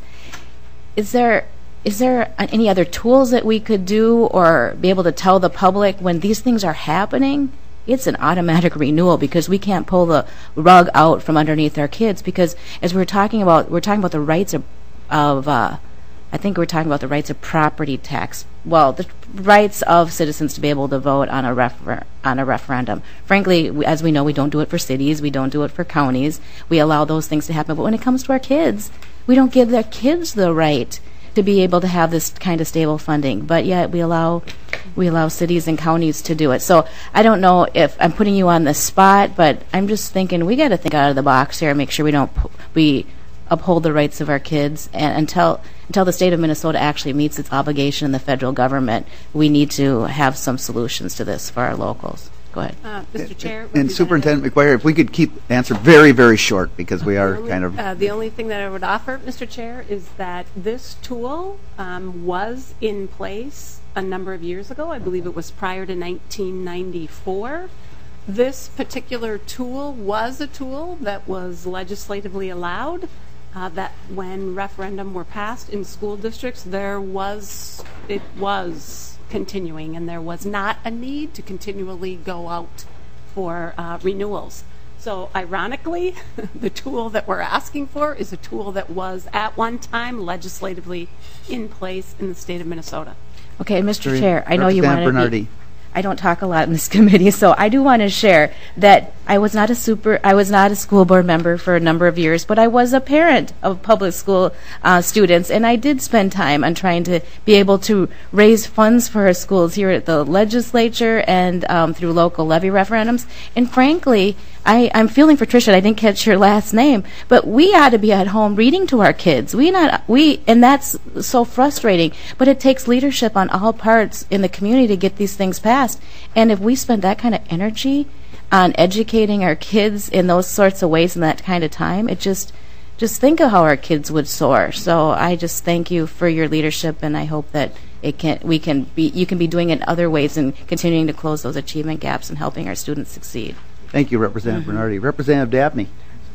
Is there is there any other tools that we could do or be able to tell the public when these things are happening? It's an automatic renewal because we can't pull the rug out from underneath our kids because as we're talking about, we're talking about the rights of, of uh, I think we're talking about the rights of property tax. Well, the rights of citizens to be able to vote on a refer- on a referendum. Frankly, we, as we know, we don't do it for cities. We don't do it for counties. We allow those things to happen. But when it comes to our kids, we don't give their kids the right to be able to have this kind of stable funding, but yet we allow we allow cities and counties to do it. So I don't know if I'm putting you on the spot, but I'm just thinking we got to think out of the box here and make sure we don't we uphold the rights of our kids. And until until the state of Minnesota actually meets its obligation in the federal government, we need to have some solutions to this for our locals. Go ahead. Uh, Mister Chair. And Superintendent McGuire, if we could keep answer very, very short because we are only, kind of... Uh, the only thing that I would offer, Mister Chair, is that this tool um, was in place a number of years ago. I believe it was prior to nineteen ninety-four. This particular tool was a tool that was legislatively allowed, uh, that when referendum were passed in school districts, there was, it was continuing, and there was not a need to continually go out for uh, renewals. So ironically, the tool that we're asking for is a tool that was at one time legislatively in place in the state of Minnesota. Okay, Mister Chair, I know you wanted Bernardi. to be, I don't talk a lot in this committee, so I do want to share that I was not a super, I was not a school board member for a number of years, but I was a parent of public school uh, students, and I did spend time on trying to be able to raise funds for our schools here at the legislature and um, through local levy referendums. And frankly, I, I'm feeling for Tricia. I didn't catch your last name, but we ought to be at home reading to our kids. We not we, and that's so frustrating. But it takes leadership on all parts in the community to get these things passed. And if we spend that kind of energy on educating our kids in those sorts of ways in that kind of time, it just just think of how our kids would soar. So I just thank you for your leadership, and I hope that it can we can be you can be doing it in other ways and continuing to close those achievement gaps and helping our students succeed. Thank you, Representative mm-hmm. Bernardi. Representative Dabney.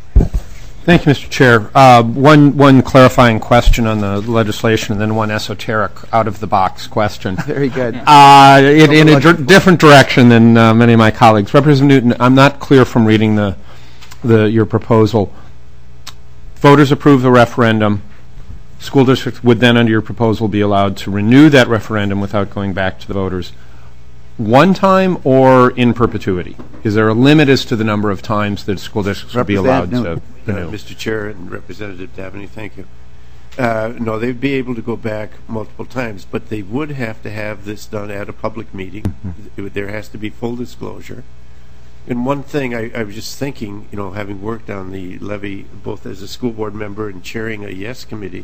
Thank you, Mister Chair. Uh, one one clarifying question on the legislation, and then one esoteric, out-of-the-box question. Very good. Uh, it, in a dr- different direction than uh, many of my colleagues. Representative Newton, I'm not clear from reading the the your proposal. Voters approve the referendum. School districts would then, under your proposal, be allowed to renew that referendum without going back to the voters. One time or in perpetuity? Is there a limit as to the number of times that school districts would be allowed to renew? Uh, Mister Chair and Representative Dabney, thank you. Uh, no, they'd be able to go back multiple times, but they would have to have this done at a public meeting. Mm-hmm. There has to be full disclosure. And one thing I, I was just thinking, you know, having worked on the levy both as a school board member and chairing a YES committee,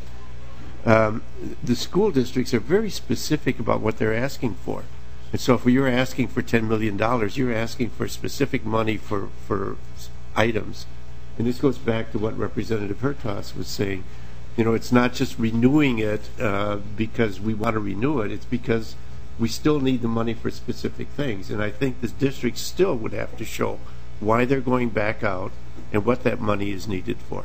um, the school districts are very specific about what they're asking for. And so if you're asking for ten million dollars, you're asking for specific money for, for items. And this goes back to what Representative Hertas was saying. You know, it's not just renewing it uh, because we want to renew it. It's because we still need the money for specific things. And I think the district still would have to show why they're going back out and what that money is needed for.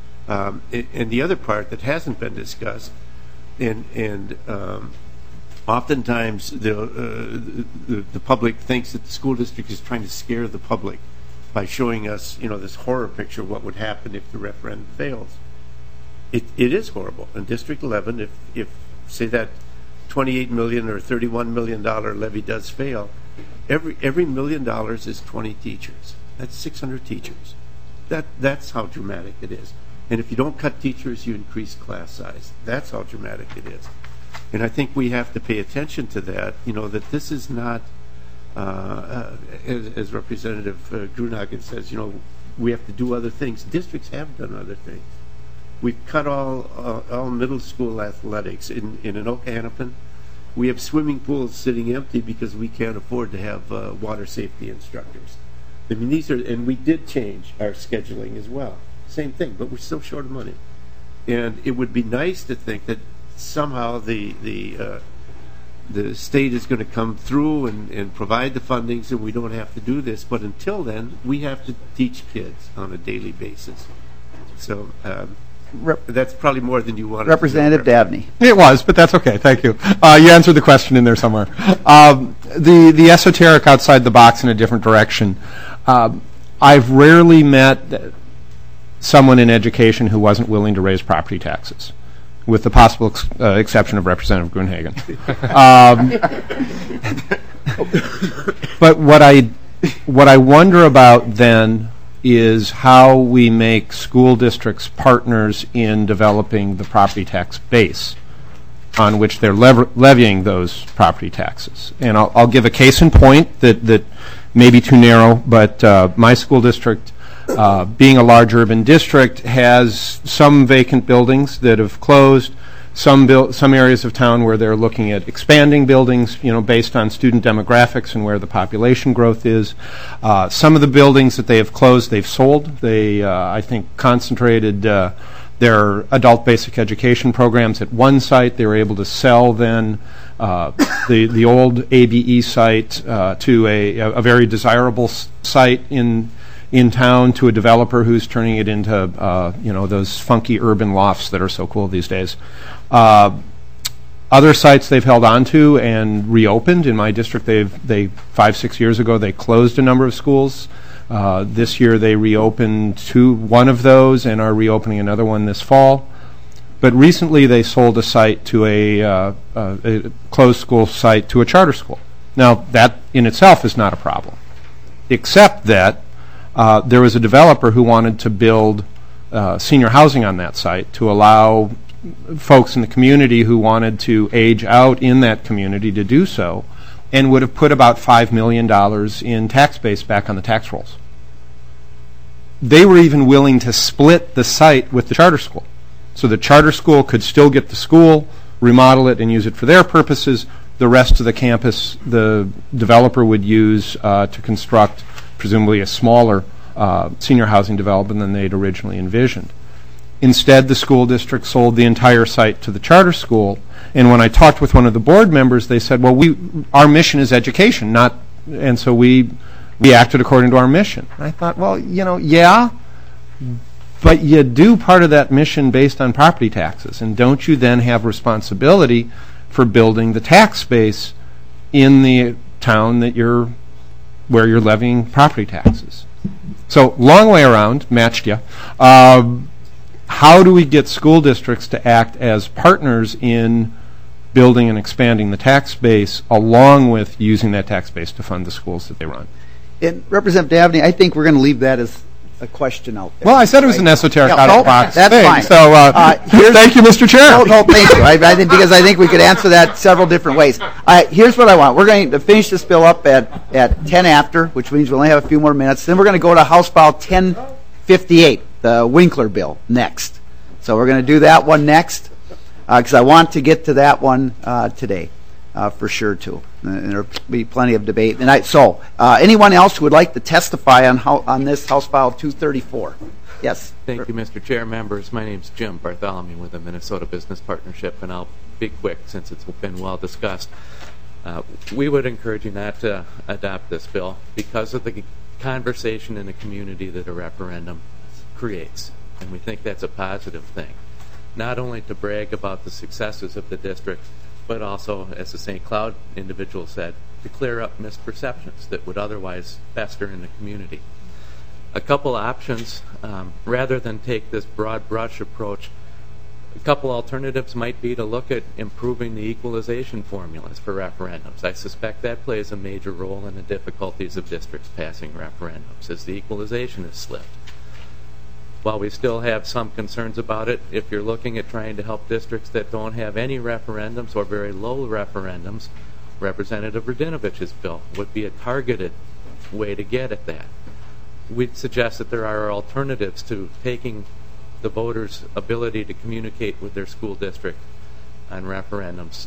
Um, and, and the other part that hasn't been discussed, and, and um, oftentimes the, uh, the, the public thinks that the school district is trying to scare the public by showing us, you know, this horror picture of what would happen if the referendum fails. It, it is horrible. In District eleven, if, if say that twenty-eight million dollars or thirty-one million dollars levy does fail, every every million dollars is twenty teachers. That's six hundred teachers. That That's how dramatic it is. And if you don't cut teachers, you increase class size. That's how dramatic it is. And I think we have to pay attention to that, you know, that this is not, uh, uh, as, as Representative uh, Gruenhagen says, you know, we have to do other things. Districts have done other things. We've cut all uh, all middle school athletics in, in Anoka Hennepin. We have swimming pools sitting empty because we can't afford to have uh, water safety instructors. I mean, these are, and we did change our scheduling as well. Same thing, but we're still short of money. And it would be nice to think that somehow the the uh, the state is going to come through and, and provide the fundings, and we don't have to do this. But until then, we have to teach kids on a daily basis. So. Um, Rep- That's probably more than you wanted. Representative to Dabney. It was, but that's okay. Thank you. Uh, you answered the question in there somewhere. Um, the the esoteric outside the box in a different direction. Uh, I've rarely met someone in education who wasn't willing to raise property taxes, with the possible ex- uh, exception of Representative Gruenhagen. um, but what I what I wonder about then is how we make school districts partners in developing the property tax base on which they're lever- levying those property taxes. And I'll, I'll give a case in point that, that may be too narrow, but uh, my school district, uh, being a large urban district, has some vacant buildings that have closed, some buil- some areas of town where they're looking at expanding buildings, you know, based on student demographics and where the population growth is. Uh, some of the buildings that they have closed, they've sold. They, uh, I think, concentrated uh, their adult basic education programs at one site. They were able to sell then uh, the the old A B E site uh, to a, a very desirable s- site in in town to a developer who's turning it into uh, you know those funky urban lofts that are so cool these days. Uh, other sites they've held on to and reopened. In my district, they've they five six years ago they closed a number of schools. Uh, this year they reopened two one of those and are reopening another one this fall. But recently they sold a site to a, uh, uh, a closed school site to a charter school. Now that in itself is not a problem, except that uh, there was a developer who wanted to build uh, senior housing on that site to allow folks in the community who wanted to age out in that community to do so, and would have put about five million dollars in tax base back on the tax rolls. They were even willing to split the site with the charter school. So the charter school could still get the school, remodel it, and use it for their purposes. The rest of the campus, the developer would use uh, to construct presumably a smaller uh, senior housing development than they'd originally envisioned. Instead, the school district sold the entire site to the charter school. And when I talked with one of the board members, they said, well, we our mission is education, not, and so we we acted according to our mission. And I thought, well, you know, yeah, but you do part of that mission based on property taxes, and don't you then have responsibility for building the tax base in the town that you're, where you're levying property taxes? So, long way around, matched you. Um, How do we get school districts to act as partners in building and expanding the tax base, along with using that tax base to fund the schools that they run? And Representative Dabney, I think we're going to leave that as a question out there. Well, I said it was an esoteric, Yeah, out no, of box that's thing. fine. So, uh, Uh, here's- thank you, Mister Chair. No, no, thank you. I, I think because I think we could answer that several different ways. Uh, here's what I want. We're going to finish this bill up at, at ten after, which means we only have a few more minutes. Then we're going to go to House File ten fifty-eight, the Winkler bill, next. So we're going to do that one next because uh, I want to get to that one uh, today uh, for sure too. And there'll be plenty of debate tonight. So, uh, anyone else who would like to testify on how on this House File two thirty-four? Yes. Thank you, Mister Chair. Members, my name is Jim Bartholomew with the Minnesota Business Partnership, and I'll be quick since it's been well discussed. Uh, we would encourage you not to adopt this bill because of the conversation in the community that a referendum creates, and we think that's a positive thing. Not only to brag about the successes of the district, but also, as the Saint Cloud individual said, to clear up misperceptions that would otherwise fester in the community. A couple options, um, rather than take this broad brush approach, a couple alternatives might be to look at improving the equalization formulas for referendums. I suspect that plays a major role in the difficulties of districts passing referendums, as the equalization is slipped. While we still have some concerns about it, if you're looking at trying to help districts that don't have any referendums or very low referendums, Representative Radinovich's bill would be a targeted way to get at that. We'd suggest that there are alternatives to taking the voters' ability to communicate with their school district on referendums.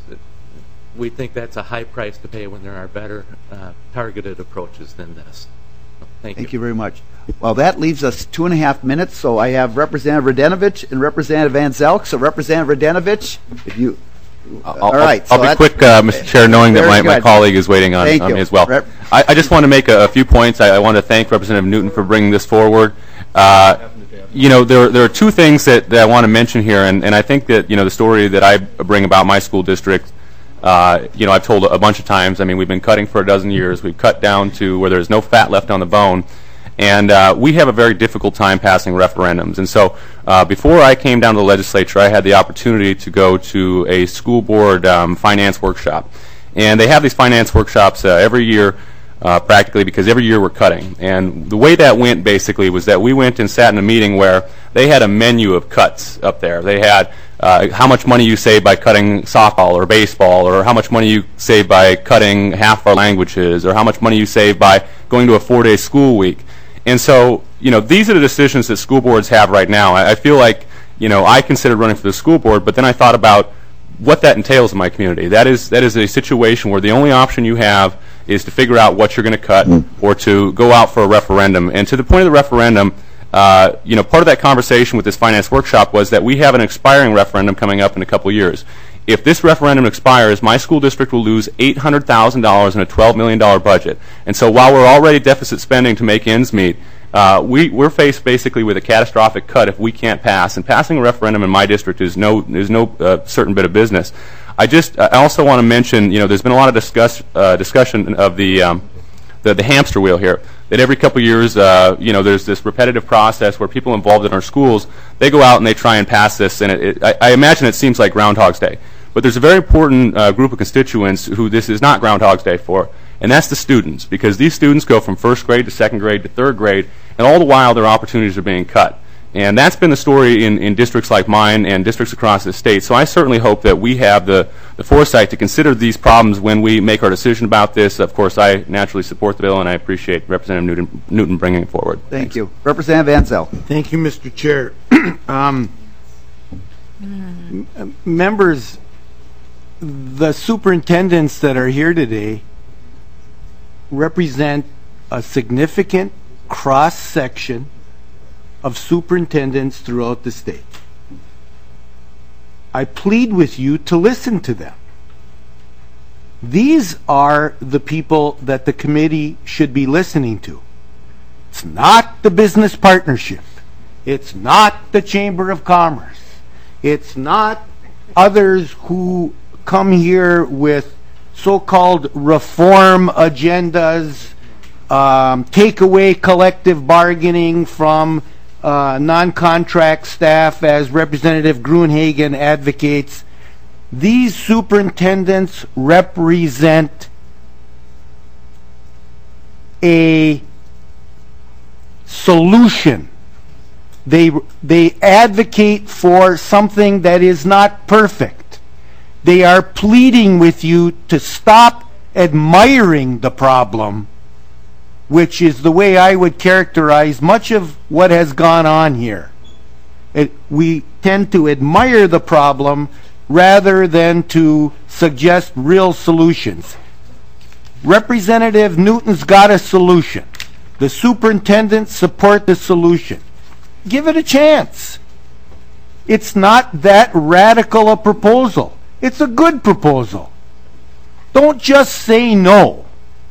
We think that's a high price to pay when there are better uh, targeted approaches than this. Thank, Thank you. you very much. Well, that leaves us two and a half minutes, so I have Representative Radenovich and Representative Van Zelk. So, Representative Radenovich, if you... I'll, all right. I'll, so I'll be quick, uh, Mister Chair, knowing that my, my colleague is waiting on, on me as well. Rep- I, I just want to make a, a few points. I, I want to thank Representative Newton for bringing this forward. Uh, you know, there, there are two things that, that I want to mention here, and, and I think that, you know, the story that I bring about my school district, uh, you know, I've told a bunch of times. I mean, we've been cutting for a dozen years. We've cut down to where there's no fat left on the bone. And uh, we have a very difficult time passing referendums. And so uh, before I came down to the legislature, I had the opportunity to go to a school board um, finance workshop. And they have these finance workshops uh, every year, uh, practically, because every year we're cutting. And the way that went, basically, was that we went and sat in a meeting where they had a menu of cuts up there. They had uh, how much money you save by cutting softball or baseball, or how much money you save by cutting half our languages, or how much money you save by going to a four-day school week. And so, you know, these are the decisions that school boards have right now. I, I feel like, you know, I considered running for the school board, but then I thought about what that entails in my community. That is, that is a situation where the only option you have is to figure out what you're going to cut or to go out for a referendum. And to the point of the referendum, uh, you know, part of that conversation with this finance workshop was that we have an expiring referendum coming up in a couple of years. If this referendum expires, my school district will lose eight hundred thousand dollars in a twelve million dollars budget. And so while we're already deficit spending to make ends meet, uh, we, we're faced basically with a catastrophic cut if we can't pass. And passing a referendum in my district is no, is no uh, certain bit of business. I just I also want to mention, you know, there's been a lot of discuss, uh, discussion of the, um, the the hamster wheel here. That every couple of years, uh, you know, there's this repetitive process where people involved in our schools, they go out and they try and pass this, and it, it, I, I imagine it seems like Groundhog's Day. But there's a very important uh, group of constituents who this is not Groundhog's Day for, and that's the students, because these students go from first grade to second grade to third grade, and all the while their opportunities are being cut. And that's been the story in, in districts like mine and districts across the state. So I certainly hope that we have the, the foresight to consider these problems when we make our decision about this. Of course, I naturally support the bill, and I appreciate Representative Newton, Newton bringing it forward. Thank Thanks. you. Representative Van Zel. Thank you, Mister Chair. um, m- members, the superintendents that are here today represent a significant cross-section of superintendents throughout the state. I plead with you to listen to them. These are the people that the committee should be listening to. It's not the business partnership. It's not the Chamber of Commerce. It's not others who come here with so-called reform agendas, um, take away collective bargaining from Uh, non-contract staff, as Representative Gruenhagen advocates. These superintendents represent a solution. They, they advocate for something that is not perfect. They are pleading with you to stop admiring the problem, which is the way I would characterize much of what has gone on here. It, we tend to admire the problem rather than to suggest real solutions. Representative Newton's got a solution. The superintendents support the solution. Give it a chance. It's not that radical a proposal. It's a good proposal. Don't just say no.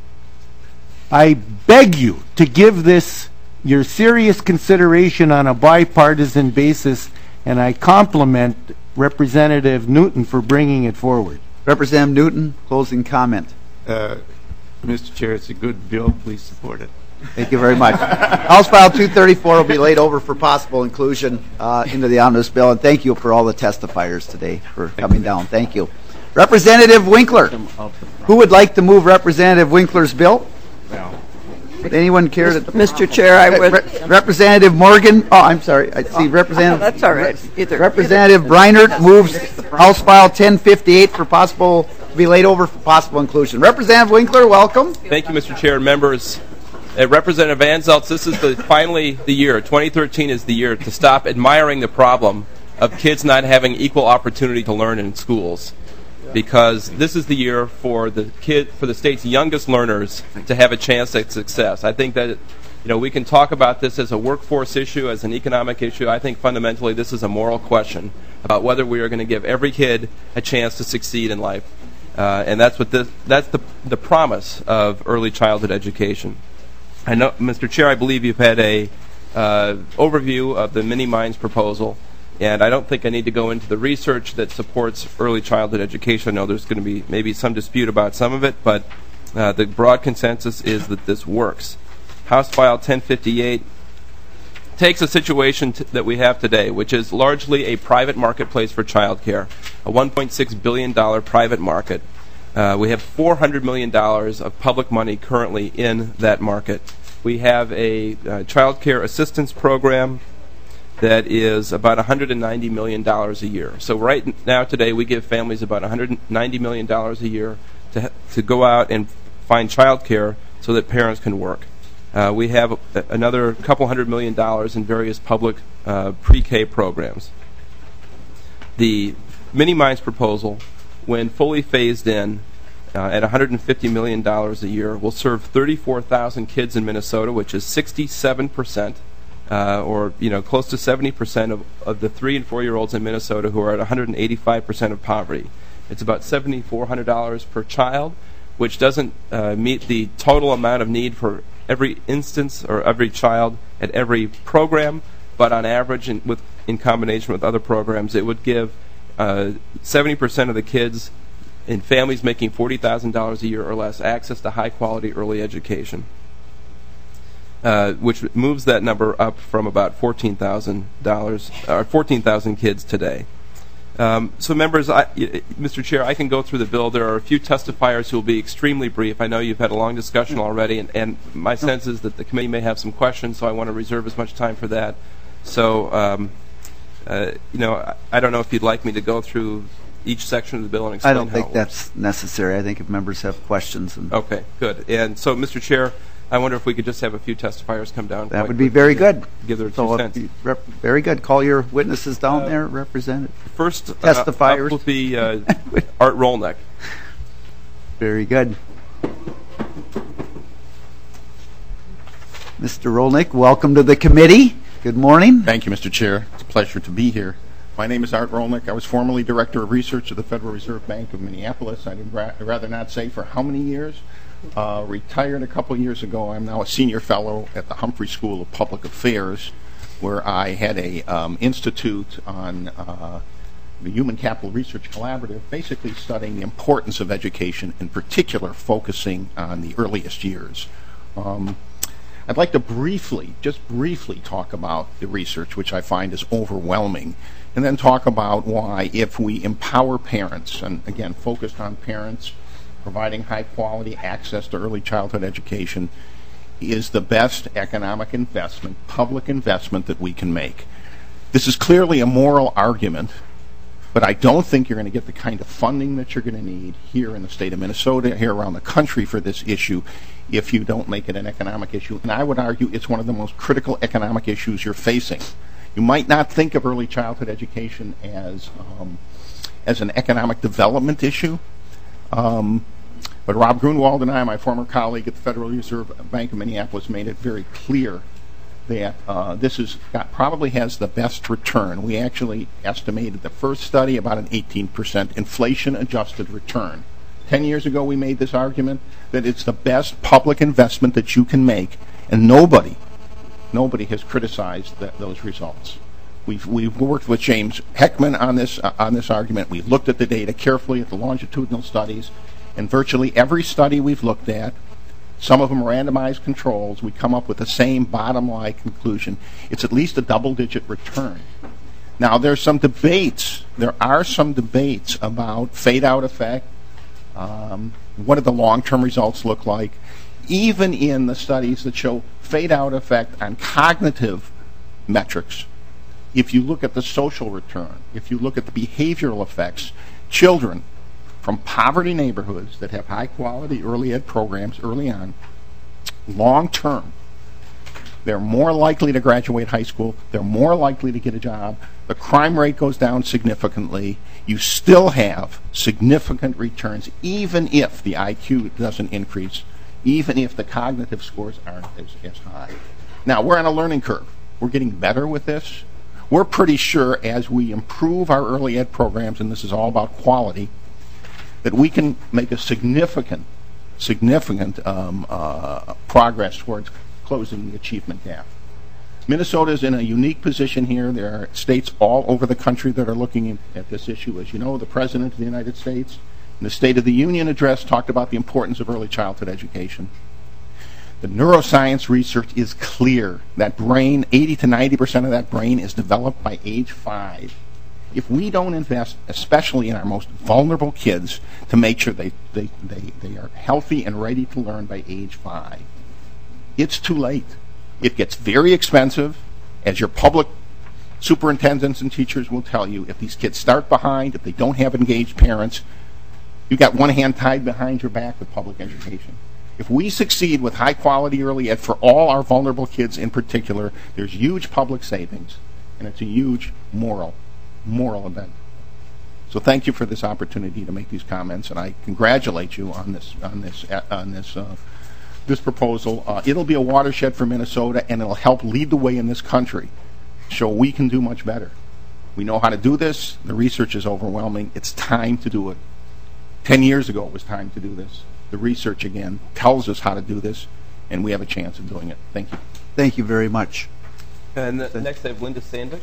I beg you to give this your serious consideration on a bipartisan basis, and I compliment Representative Newton for bringing it forward. Representative Newton, closing comment. Uh, Mister Chair, it's a good bill. Please support it. Thank you very much. House File two thirty-four will be laid over for possible inclusion uh, into the omnibus bill, and thank you for all the testifiers today for coming down. Thank you. Representative Winkler. Who would like to move Representative Winkler's bill? Would anyone care to? Mister Chair, I would. Re- Representative Morgan. Oh, I'm sorry. I see Representative. Oh, that's all right. Either. Representative Breinert moves House File ten fifty-eight for possible to be laid over for possible inclusion. Representative Winkler, welcome. Thank you, Mister Chair and members. Uh, Representative Van Zelts, this is the, finally the year. twenty thirteen is the year to stop admiring the problem of kids not having equal opportunity to learn in schools, because this is the year for the kid, for the state's youngest learners to have a chance at success. I think that, you know, we can talk about this as a workforce issue, as an economic issue. I think fundamentally this is a moral question about whether we are going to give every kid a chance to succeed in life, uh, and that's what this, that's the the promise of early childhood education. I know, Mister Chair, I believe you've had a uh, overview of the Mini Minds proposal, and I don't think I need to go into the research that supports early childhood education. I know there's going to be maybe some dispute about some of it, but uh, the broad consensus is that this works. House File ten fifty-eight takes a situation t- that we have today, which is largely a private marketplace for childcare, a one point six billion dollars private market. Uh, we have four hundred million dollars of public money currently in that market. We have a uh, child care assistance program that is about one hundred ninety million dollars a year. So right now today we give families about one hundred ninety million dollars a year to, ha- to go out and find child care so that parents can work. Uh, we have a, another couple hundred million dollars in various public uh, pre-K programs. The Mini Minds proposal, when fully phased in uh, at one hundred fifty million dollars a year, will serve thirty-four thousand kids in Minnesota, which is sixty-seven percent, uh, or you know, close to seventy percent of, of the three and four-year-olds in Minnesota who are at one hundred eighty-five percent of poverty. It's about seven thousand four hundred dollars per child, which doesn't uh, meet the total amount of need for every instance or every child at every program, but on average, in, with, in combination with other programs, it would give Uh, seventy percent of the kids in families making forty thousand dollars a year or less access to high-quality early education, uh, which moves that number up from about fourteen thousand dollars, or fourteen thousand kids today. Um, so, members, I, Mister Chair, I can go through the bill. There are a few testifiers who will be extremely brief. I know you've had a long discussion already, and, and my sense is that the committee may have some questions, so I want to reserve as much time for that. So. Um, Uh, you know, I, I don't know if you'd like me to go through each section of the bill and explain I don't how think it that's necessary. I think if members have questions. And okay, good. And so, Mister Chair, I wonder if we could just have a few testifiers come down. That would be very good. Give their so two cents. Rep- very good. Call your witnesses down uh, there, Representative. First, testifiers uh, up will be uh, Art Rolnick. Very good. Mister Rolnick, welcome to the committee. Good morning. Thank you, Mister Chair. It's a pleasure to be here. My name is Art Rolnick. I was formerly Director of Research at the Federal Reserve Bank of Minneapolis. I'd ra- rather not say for how many years. Uh, retired a couple years ago. I'm now a senior fellow at the Humphrey School of Public Affairs, where I had a um, institute on uh, the Human Capital Research Collaborative, basically studying the importance of education, in particular focusing on the earliest years. Um, I'd like to briefly, just briefly talk about the research, which I find is overwhelming, and then talk about why, if we empower parents, and again, focused on parents, providing high-quality access to early childhood education, is the best economic investment, public investment that we can make. This is clearly a moral argument, but I don't think you're going to get the kind of funding that you're going to need here in the state of Minnesota, here around the country for this issue, if you don't make it an economic issue. And I would argue it's one of the most critical economic issues you're facing. You might not think of early childhood education as um, as an economic development issue, um, but Rob Grunwald and I, my former colleague at the Federal Reserve Bank of Minneapolis, made it very clear that uh, this is got, probably has the best return. We actually estimated the first study about an eighteen percent inflation-adjusted return. Ten years ago, we made this argument that it's the best public investment that you can make, and nobody, nobody has criticized that, those results. We've we've worked with James Heckman on this uh, on this argument. We've looked at the data carefully, at the longitudinal studies, and virtually every study we've looked at, some of them randomized controls, we come up with the same bottom line conclusion. It's at least a double-digit return. Now, there's some debates. There are some debates about fade-out effect. Um, what do the long-term results look like? Even in the studies that show fade-out effect on cognitive metrics, if you look at the social return, if you look at the behavioral effects, children from poverty neighborhoods that have high-quality early ed programs early on, long-term, they're more likely to graduate high school, they're more likely to get a job, the crime rate goes down significantly, you still have significant returns even if the I Q doesn't increase, even if the cognitive scores aren't as, as high. Now, we're on a learning curve. We're getting better with this. We're pretty sure as we improve our early ed programs, and this is all about quality, that we can make a significant, significant um, uh, progress towards closing the achievement gap. Minnesota is in a unique position here. There are states all over the country that are looking at this issue. As you know, the President of the United States in the State of the Union address talked about the importance of early childhood education. The neuroscience research is clear. That brain, eighty to ninety percent of that brain is developed by age five. If we don't invest, especially in our most vulnerable kids, to make sure they, they, they, they are healthy and ready to learn by age five, it's too late. It gets very expensive, as your public superintendents and teachers will tell you. If these kids start behind, if they don't have engaged parents, you've got one hand tied behind your back with public education. If we succeed with high-quality early ed for all our vulnerable kids in particular, there's huge public savings, and it's a huge moral, moral event. So thank you for this opportunity to make these comments, and I congratulate you on this, on this, on this, uh, this proposal. Uh, it'll be a watershed for Minnesota, and it'll help lead the way in this country, so we can do much better. We know how to do this. The research is overwhelming. It's time to do it. Ten years ago, it was time to do this. The research, again, tells us how to do this, and we have a chance of doing it. Thank you. Thank you very much. And the, next I have Linda Sandvik.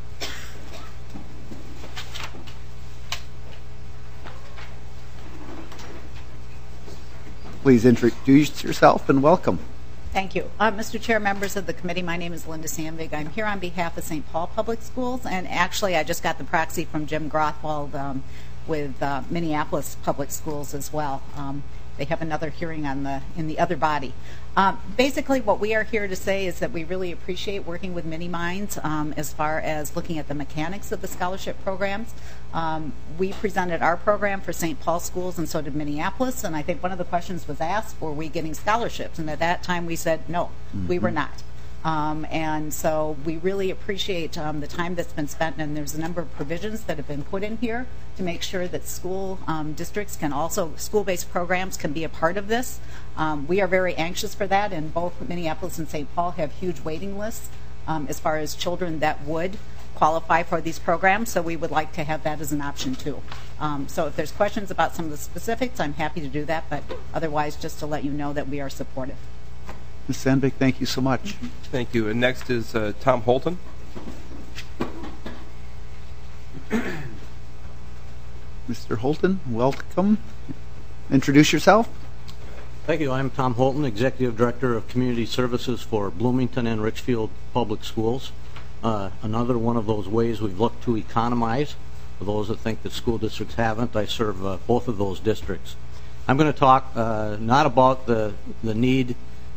Please introduce yourself and welcome. Thank you. Uh, Mister Chair, members of the committee, my name is Linda Sandvig. I'm here on behalf of Saint Paul Public Schools, and actually I just got the proxy from Jim Grothwald um, with uh, Minneapolis Public Schools as well. Um, they have another hearing on the in the other body. Um, basically, what we are here to say is that we really appreciate working with Mini Minds um, as far as looking at the mechanics of the scholarship programs. Um, we presented our program for Saint Paul schools, and so did Minneapolis, and I think one of the questions was asked, were we getting scholarships? And at that time we said no, mm-hmm. we were not. Um, and so we really appreciate um, the time that's been spent, and there's a number of provisions that have been put in here to make sure that school um, districts can also, school-based programs can be a part of this. Um, we are very anxious for that, and both Minneapolis and Saint Paul have huge waiting lists um, as far as children that would qualify for these programs, so we would like to have that as an option too. Um, so if there's questions about some of the specifics, I'm happy to do that, but otherwise just to let you know that we are supportive. Miz Sandvik, thank you so much. Thank you. And next is uh, Tom Holton. Mister Holton, welcome. Introduce yourself. Thank you. I'm Tom Holton, Executive Director of Community Services for Bloomington and Richfield Public Schools. Uh, another one of those ways we've looked to economize. For those that think that school districts haven't, I serve uh, both of those districts. I'm going to talk uh, not about the, the need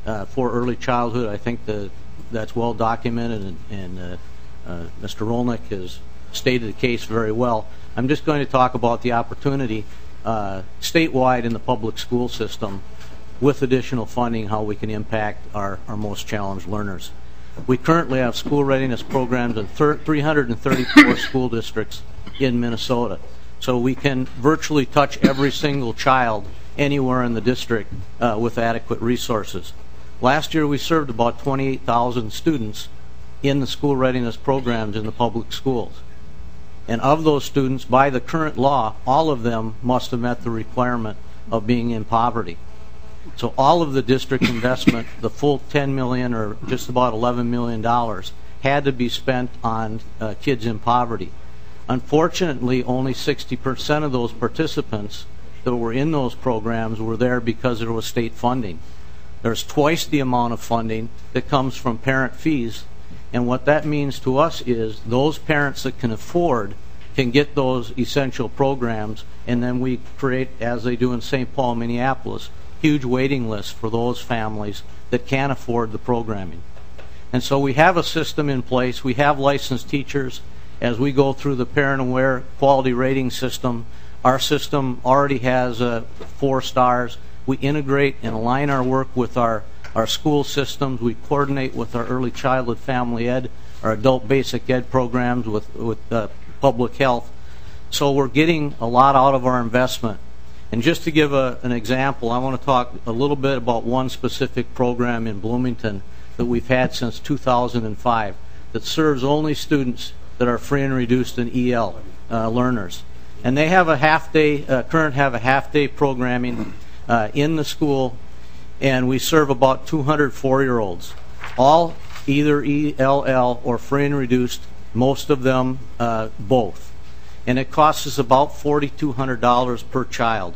uh, for early childhood. I think the, that's well documented, and, and uh, uh, Mister Rolnick has stated the case very well. I'm just going to talk about the opportunity uh, statewide in the public school system with additional funding, how we can impact our, our most challenged learners. We currently have school readiness programs in three hundred thirty-four school districts in Minnesota. So we can virtually touch every single child anywhere in the district uh, with adequate resources. Last year we served about twenty-eight thousand students in the school readiness programs in the public schools. And of those students, by the current law, all of them must have met the requirement of being in poverty. So all of the district investment, the full ten million dollars or just about eleven million dollars, had to be spent on uh, kids in poverty. Unfortunately, only sixty percent of those participants that were in those programs were there because there was state funding. There's twice the amount of funding that comes from parent fees, and what that means to us is those parents that can afford can get those essential programs, and then we create, as they do in Saint Paul, Minneapolis, huge waiting lists for those families that can't afford the programming. And so we have a system in place. We have licensed teachers. As we go through the Parent Aware quality rating system, our system already has uh, four stars. We integrate and align our work with our, our school systems. We coordinate with our early childhood family ed, our adult basic ed programs with, with uh, public health. So we're getting a lot out of our investment. And just to give a, an example, I want to talk a little bit about one specific program in Bloomington that we've had since two thousand five that serves only students that are free and reduced and E L uh, learners. And they have a half day, uh, current have a half day programming uh, in the school, and we serve about two hundred four-year-olds, all either E L L or free and reduced, most of them uh, both. And it costs us about four thousand two hundred dollars per child.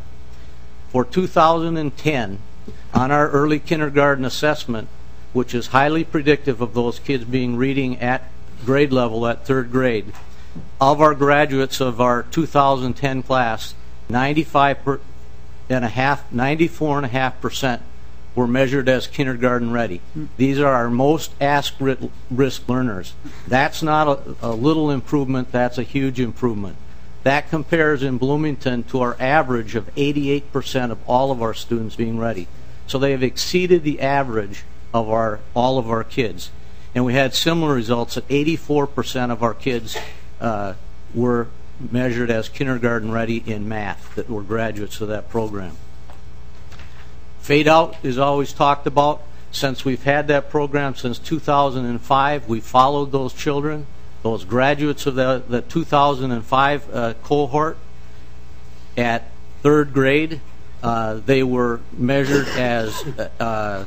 For two thousand ten, on our early kindergarten assessment, which is highly predictive of those kids being reading at grade level at third grade, of our graduates of our two thousand ten class, ninety-five per and a half, ninety-four and a half percent were measured as kindergarten ready. These are our most ask-risk learners. That's not a, a little improvement, that's a huge improvement. That compares in Bloomington to our average of eighty-eight percent of all of our students being ready. So they have exceeded the average of our all of our kids. And we had similar results at eighty-four percent of our kids uh, were measured as kindergarten ready in math that were graduates of that program. Fade out is always talked about. Since we've had that program since two thousand five, we followed those children, those graduates of the, the two thousand five uh, cohort at third grade. Uh, they were measured as uh,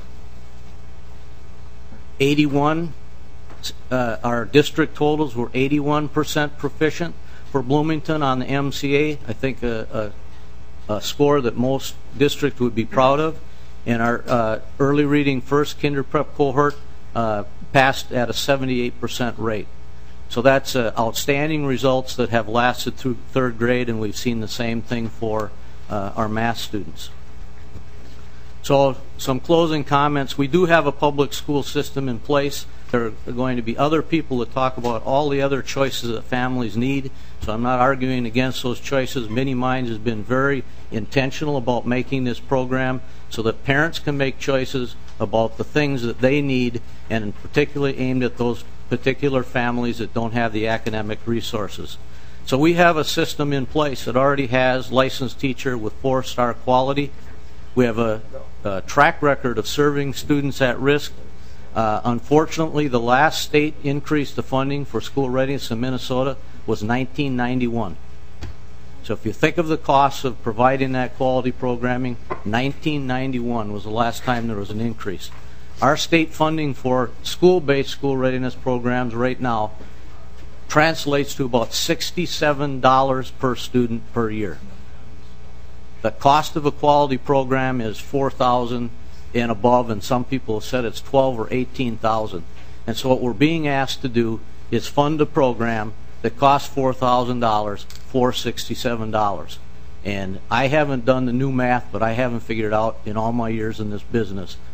eighty-one. Uh, our district totals were eighty-one percent proficient for Bloomington on the M C A. I think a, a, a score that most districts would be proud of. And our uh, early reading first kinder prep cohort uh, passed at a seventy-eight percent rate. So that's uh, outstanding results that have lasted through third grade, and we've seen the same thing for uh, our math students. So some closing comments. We do have a public school system in place. There are going to be other people that talk about all the other choices that families need. So I'm not arguing against those choices. Many Minds has been very intentional about making this program so that parents can make choices about the things that they need, and particularly aimed at those particular families that don't have the academic resources. So we have a system in place that already has licensed teacher with four-star quality. We have a, a track record of serving students at risk. Uh, unfortunately, the last state increase to funding for school readiness in Minnesota was nineteen ninety-one. So if you think of the costs of providing that quality programming, nineteen ninety-one was the last time there was an increase. Our state funding for school-based school readiness programs right now translates to about sixty-seven dollars per student per year. The cost of a quality program is four thousand dollars and above, and some people have said it's twelve or eighteen thousand. And so what we're being asked to do is fund a program that costs four thousand dollars for sixty-seven dollars. And I haven't done the new math, but I haven't figured out in all my years in this business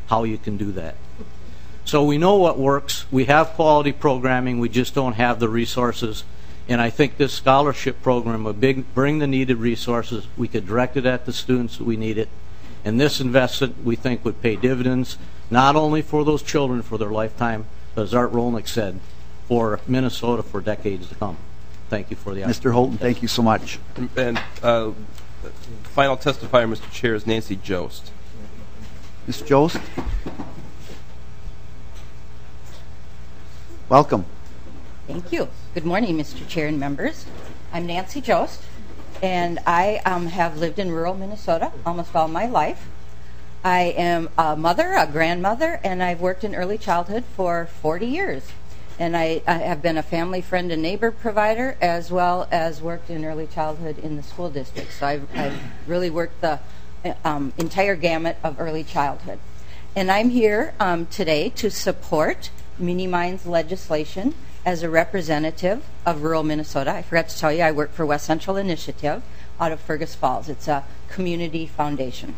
how you can do that. So we know what works. We have quality programming. We just don't have the resources. And I think this scholarship program would big, bring the needed resources. We could direct it at the students that we need it. And this investment, we think, would pay dividends, not only for those children for their lifetime, but as Art Rolnick said, for Minnesota for decades to come. Thank you for the opportunity. Mister Holton, thank you so much. And, and uh, final testifier, Mister Chair, is Nancy Jost. Miz Jost? Welcome. Thank you. Good morning, Mister Chair and members. I'm Nancy Jost, and I um, have lived in rural Minnesota almost all my life. I am a mother, a grandmother, and I've worked in early childhood for forty years. And I, I have been a family friend and neighbor provider, as well as worked in early childhood in the school district. So I've, I've really worked the um, entire gamut of early childhood. And I'm here um, today to support Mini-Minds legislation as a representative of rural Minnesota. I forgot to tell you, I work for West Central Initiative out of Fergus Falls. It's a community foundation.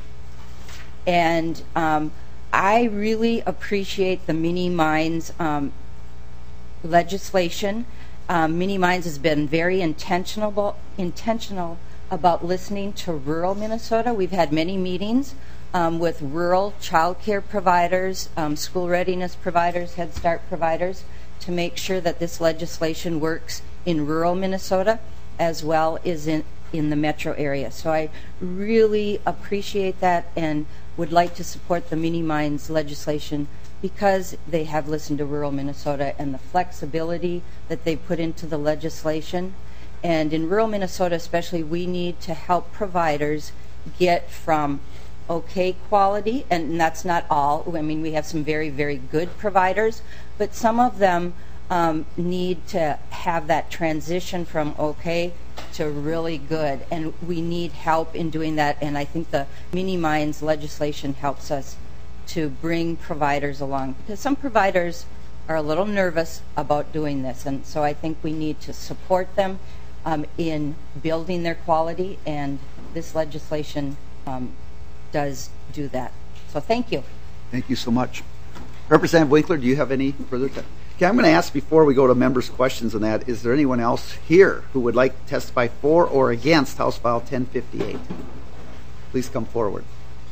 And um, I really appreciate the Mini-Minds um, legislation. Um, Mini-Minds has been very intentional, intentional about listening to rural Minnesota. We've had many meetings um, with rural child care providers, um, school readiness providers, Head Start providers, to make sure that this legislation works in rural Minnesota as well as in, in the metro area. So I really appreciate that and would like to support the Mini-Minds legislation because they have listened to rural Minnesota and the flexibility that they put into the legislation. And in rural Minnesota especially, we need to help providers get from okay quality, and that's not all. I mean, we have some very, very good providers, but some of them um, need to have that transition from okay to really good, and we need help in doing that, and I think the Mini-Minds legislation helps us to bring providers along, because some providers are a little nervous about doing this, and so I think we need to support them um, in building their quality, and this legislation um, does do that. So thank you. Thank you so much. Representative Winkler, do you have any further? T- okay, I'm going to ask before we go to members' questions on that, is there anyone else here who would like to testify for or against House File ten fifty-eight? Please come forward.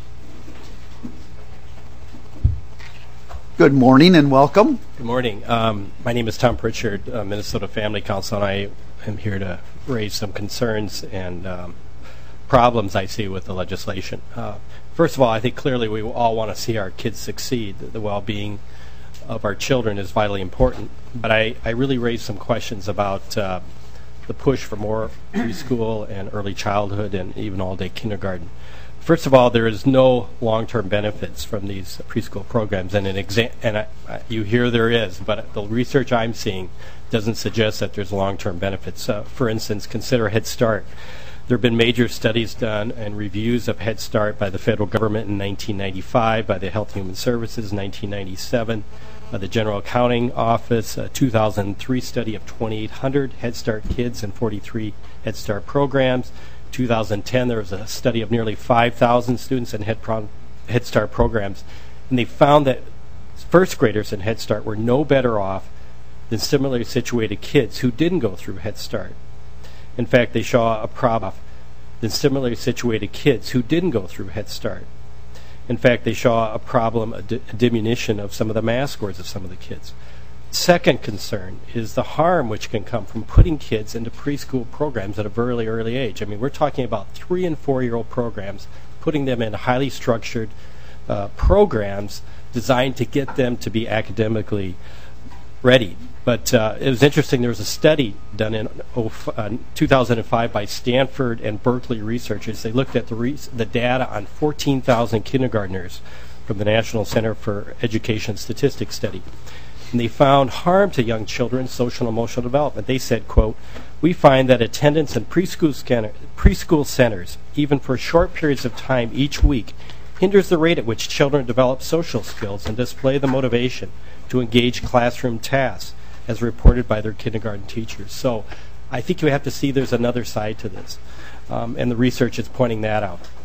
Good morning and welcome. Good morning. Um, my name is Tom Pritchard, uh, Minnesota Family Council, and I am here to raise some concerns and um, problems I see with the legislation. Uh, first of all, I think clearly we all want to see our kids succeed. The well-being of our children is vitally important, but I, I really raise some questions about uh, the push for more preschool and early childhood and even all-day kindergarten. First of all, there is no long-term benefits from these preschool programs, and an exa- and I, I, you hear there is, but the research I'm seeing doesn't suggest that there's long-term benefits. Uh, for instance, consider Head Start. There have been major studies done and reviews of Head Start by the federal government in nineteen ninety-five, by the Health and Human Services in nineteen ninety-seven, by the General Accounting Office, a two thousand three study of twenty-eight hundred Head Start kids and forty-three Head Start programs. two thousand ten, there was a study of nearly five thousand students in Head, Pro- Head Start programs, and they found that first graders in Head Start were no better off than similarly situated kids who didn't go through Head Start. In fact, they saw a problem than similarly situated kids who didn't go through Head Start. In fact, they saw a problem, a, di- a diminution of some of the math scores of some of the kids. Second concern is the harm which can come from putting kids into preschool programs at a very early age. I mean, we're talking about three and four-year-old programs, putting them in highly structured uh, programs designed to get them to be academically ready. But uh, it was interesting, there was a study done in oh, uh, two thousand five by Stanford and Berkeley researchers. They looked at the, re- the data on fourteen thousand kindergartners from the National Center for Education Statistics study. And they found harm to young children's social and emotional development. They said, quote, "We find that attendance in preschool, scanner, preschool centers, even for short periods of time each week, hinders the rate at which children develop social skills and display the motivation to engage classroom tasks, as reported by their kindergarten teachers." So I think you have to see there's another side to this. Um, and the research is pointing that out.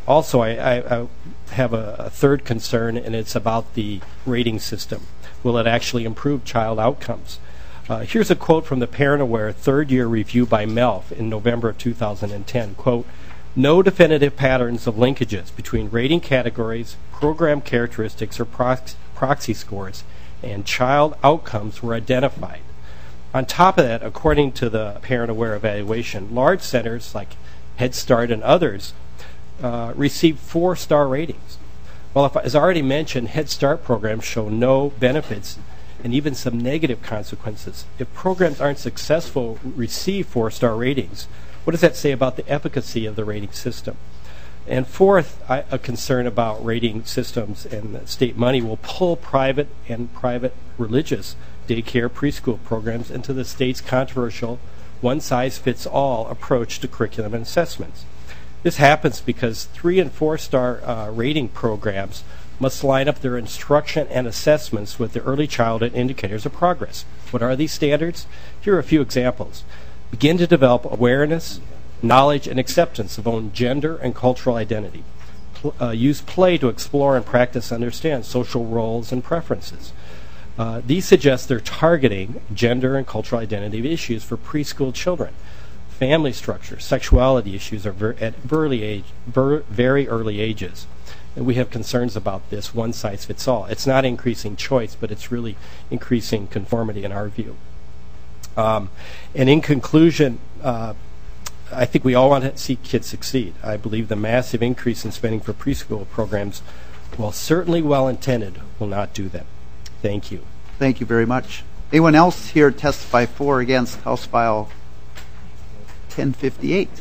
also, I, I, I have a, a third concern, and it's about the rating system. Will it actually improve child outcomes? Uh, here's a quote from the Parent Aware third-year review by M E L F in November of two thousand ten. Quote, no definitive patterns of linkages between rating categories, program characteristics, or prox- proxy scores and child outcomes were identified. On top of that, according to the Parent Aware evaluation, large centers like Head Start and others uh, received four-star ratings. Well, if, as already mentioned, Head Start programs show no benefits and even some negative consequences. If programs aren't successful, receive four-star ratings, what does that say about the efficacy of the rating system? And fourth, I, a concern about rating systems and state money will pull private and private religious daycare preschool programs into the state's controversial one-size-fits-all approach to curriculum and assessments. This happens because three and four-star uh, rating programs must line up their instruction and assessments with the early childhood indicators of progress. What are these standards? Here are a few examples. Begin to develop awareness, knowledge, and acceptance of own gender and cultural identity. Pl- uh, use play to explore and practice understand social roles and preferences. Uh, these suggest they're targeting gender and cultural identity issues for preschool children. Family structure, sexuality issues are ver- at early age, ver- very early ages. And we have concerns about this one size fits all. It's not increasing choice, but it's really increasing conformity in our view. Um, and in conclusion, uh, I think we all want to see kids succeed. I believe the massive increase in spending for preschool programs, while certainly well intended, will not do that. Thank you. Thank you very much. Anyone else here testify for or against House File ten fifty-eight?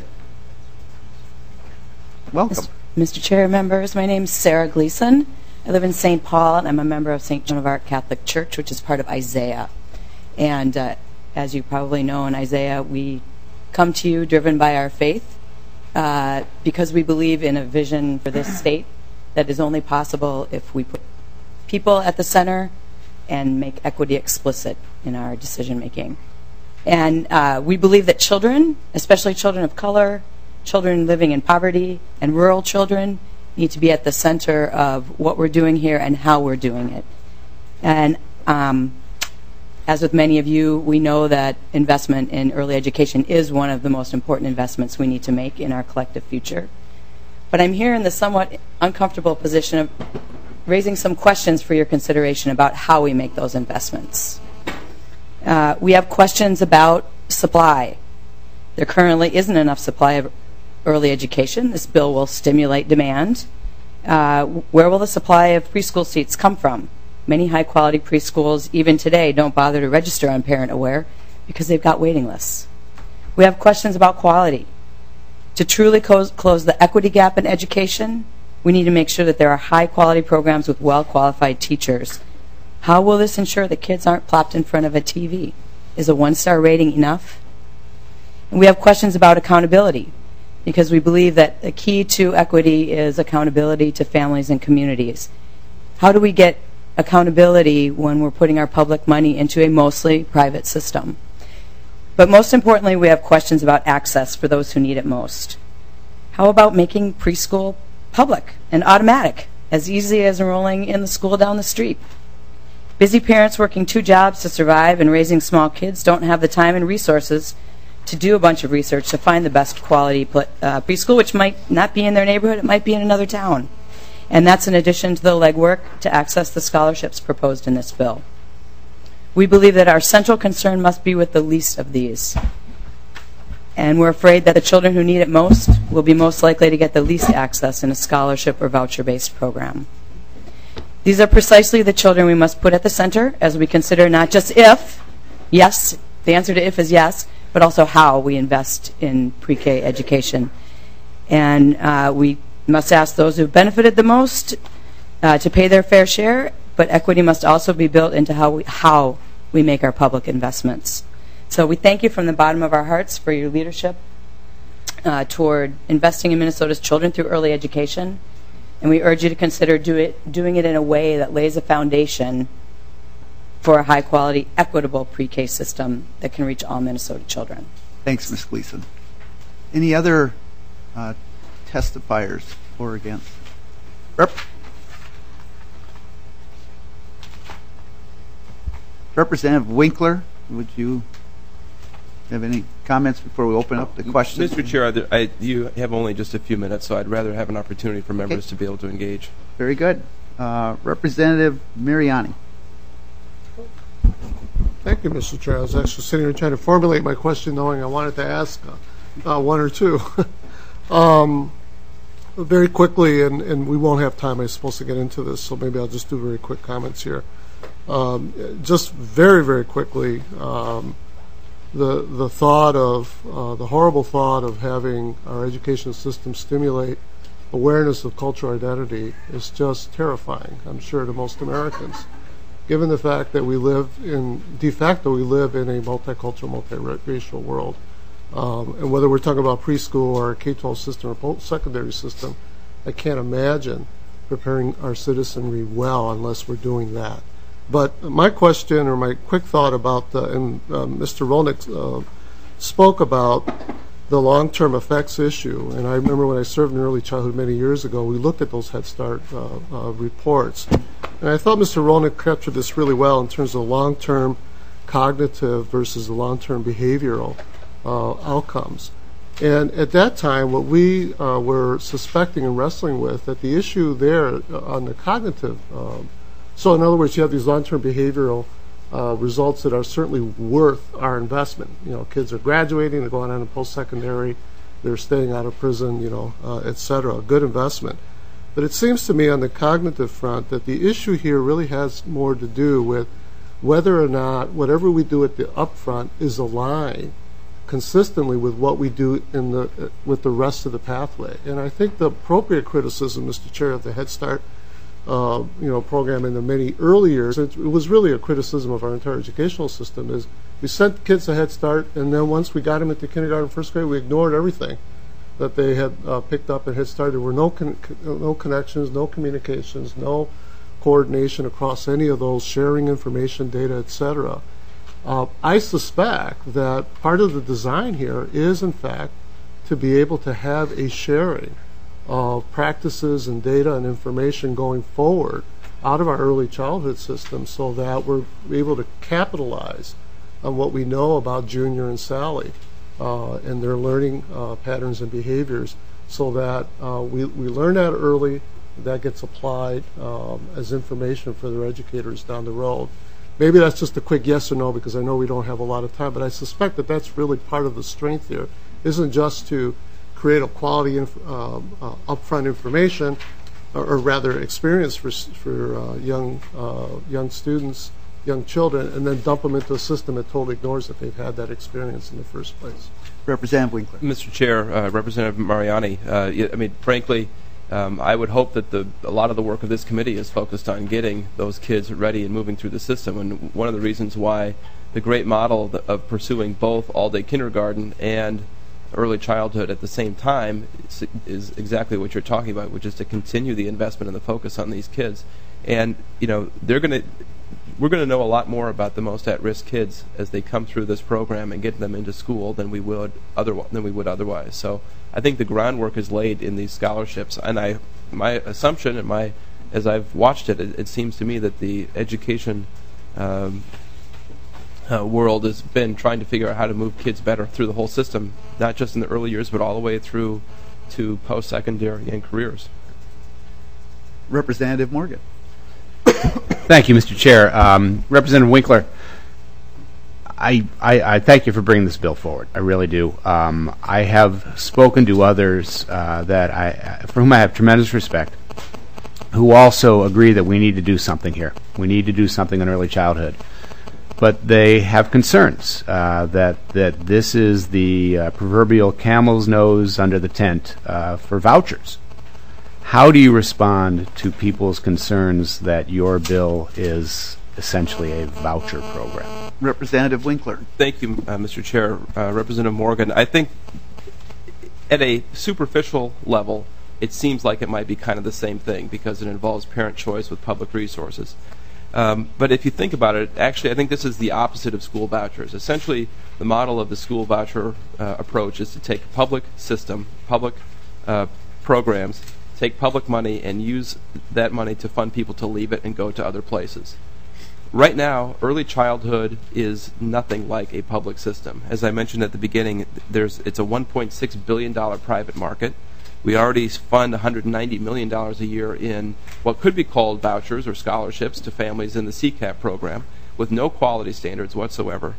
Welcome. Mister Chair, members, my name is Sarah Gleason. I live in Saint Paul, and I'm a member of Saint Joan of Arc Catholic Church, which is part of Isaiah. And uh, as you probably know, in Isaiah, we come to you driven by our faith uh, because we believe in a vision for this state that is only possible if we put people at the center and make equity explicit in our decision making. And uh, we believe that children, especially children of color, children living in poverty, and rural children need to be at the center of what we're doing here and how we're doing it. And um, as with many of you, we know that investment in early education is one of the most important investments we need to make in our collective future. But I'm here in the somewhat uncomfortable position of raising some questions for your consideration about how we make those investments. Uh, we have questions about supply. There currently isn't enough supply of early education. This bill will stimulate demand. Uh, where will the supply of preschool seats come from? Many high-quality preschools, even today, don't bother to register on Parent Aware because they've got waiting lists. We have questions about quality. To truly close, close the equity gap in education, we need to make sure that there are high-quality programs with well-qualified teachers. How will this ensure that kids aren't plopped in front of a T V? Is a one-star rating enough? And we have questions about accountability, because we believe that the key to equity is accountability to families and communities. How do we get accountability when we're putting our public money into a mostly private system? But most importantly, we have questions about access for those who need it most. How about making preschool public and automatic, as easy as enrolling in the school down the street? Busy parents working two jobs to survive and raising small kids don't have the time and resources to do a bunch of research to find the best quality uh, preschool, which might not be in their neighborhood, it might be in another town. And that's in addition to the legwork to access the scholarships proposed in this bill. We believe that our central concern must be with the least of these. And we're afraid that the children who need it most will be most likely to get the least access in a scholarship or voucher-based program. These are precisely the children we must put at the center as we consider not just if, yes, the answer to if is yes, but also how we invest in pre-K education. And uh, we must ask those who've benefited the most uh, to pay their fair share, but equity must also be built into how we, how we make our public investments. So we thank you from the bottom of our hearts for your leadership uh, toward investing in Minnesota's children through early education, and we urge you to consider do it, doing it in a way that lays a foundation for a high-quality, equitable pre-K system that can reach all Minnesota children. Thanks, Miz Gleason. Any other uh, testifiers or against? Rep- Representative Winkler, would you have any comments before we open up the question? Mister Chair, there- I, you have only just a few minutes, so I'd rather have an opportunity for members Okay. to be able to engage. Very good. Uh, Representative Mariani. Thank you, Mister Chair. I was actually sitting here trying to formulate my question, knowing I wanted to ask uh, uh, one or two. um, very quickly, and, and we won't have time, I'm supposed to get into this, so maybe I'll just do very quick comments here. Um, just very, very quickly, um, the the thought of uh, the horrible thought of having our education system stimulate awareness of cultural identity is just terrifying, I'm sure, to most Americans, given the fact that we live in, de facto, we live in a multicultural, multiracial world. Um, and whether we're talking about preschool or a K twelve system or post-secondary system, I can't imagine preparing our citizenry well unless we're doing that. But my question, or my quick thought about, the, and uh, Mister Rolnick uh, spoke about the long-term effects issue, and I remember when I served in early childhood many years ago, we looked at those Head Start uh, uh, reports, and I thought Mister Rolnick captured this really well in terms of long-term cognitive versus the long-term behavioral uh, outcomes. And at that time, what we uh, were suspecting and wrestling with, that the issue there uh, on the cognitive, um, so in other words, you have these long-term behavioral uh, results that are certainly worth our investment. You know, kids are graduating, they're going on to post-secondary, they're staying out of prison, you know, uh, et cetera. Good investment. But it seems to me on the cognitive front that the issue here really has more to do with whether or not whatever we do at the upfront is aligned consistently with what we do in the uh, with the rest of the pathway. And I think the appropriate criticism, Mister Chair, of the Head Start uh, you know, program in the many early years, it, it was really a criticism of our entire educational system, is we sent kids to Head Start, and then once we got them into kindergarten, first grade, we ignored everything that they had uh, picked up at Head Start. There were no con- no connections, no communications, no coordination across any of those, sharing information, data, et cetera. Uh, I suspect that part of the design here is, in fact, to be able to have a sharing of practices and data and information going forward out of our early childhood system, so that we're able to capitalize on what we know about Junior and Sally uh, and their learning uh, patterns and behaviors, so that uh, we, we learn that early, that gets applied um, as information for their educators down the road. Maybe that's just a quick yes or no, because I know we don't have a lot of time, but I suspect that that's really part of the strength here, isn't just to create a quality inf- uh, uh, upfront information, or, or rather experience for, for uh, young, uh, young students, young children, and then dump them into a system that totally ignores that they've had that experience in the first place. Representative Winkler. Mister Chair, uh, Representative Mariani, uh, y- I mean, frankly, Um, I would hope that the, a lot of the work of this committee is focused on getting those kids ready and moving through the system. And one of the reasons why the great model th- of pursuing both all-day kindergarten and early childhood at the same time is, is exactly what you're talking about, which is to continue the investment and the focus on these kids. And you know, they're going to, we're going to know a lot more about the most at-risk kids as they come through this program and get them into school than we would other than we would otherwise. So I think the groundwork is laid in these scholarships, and I, my assumption, and my, as I've watched it, it, it seems to me that the education um, uh, world has been trying to figure out how to move kids better through the whole system, not just in the early years, but all the way through to post-secondary and careers. Representative Morgan. Thank you, Mister Chair. Um, Representative Winkler, I, I, I thank you for bringing this bill forward. I really do. Um, I have spoken to others uh, that I, for whom I have tremendous respect, who also agree that we need to do something here. We need to do something in early childhood. But they have concerns uh, that that this is the uh, proverbial camel's nose under the tent uh, for vouchers. How do you respond to people's concerns that your bill is essentially a voucher program? Representative Winkler. Thank you, uh, Mister Chair. Uh, Representative Morgan, I think at a superficial level, it seems like it might be kind of the same thing because it involves parent choice with public resources. Um, but if you think about it, actually, I think this is the opposite of school vouchers. Essentially, the model of the school voucher uh, approach is to take a public system, public uh, programs, take public money and use that money to fund people to leave it and go to other places. Right now, early childhood is nothing like a public system. As I mentioned at the beginning, there's it's a one point six billion dollars private market. We already fund one hundred ninety million dollars a year in what could be called vouchers or scholarships to families in the C CAP program with no quality standards whatsoever.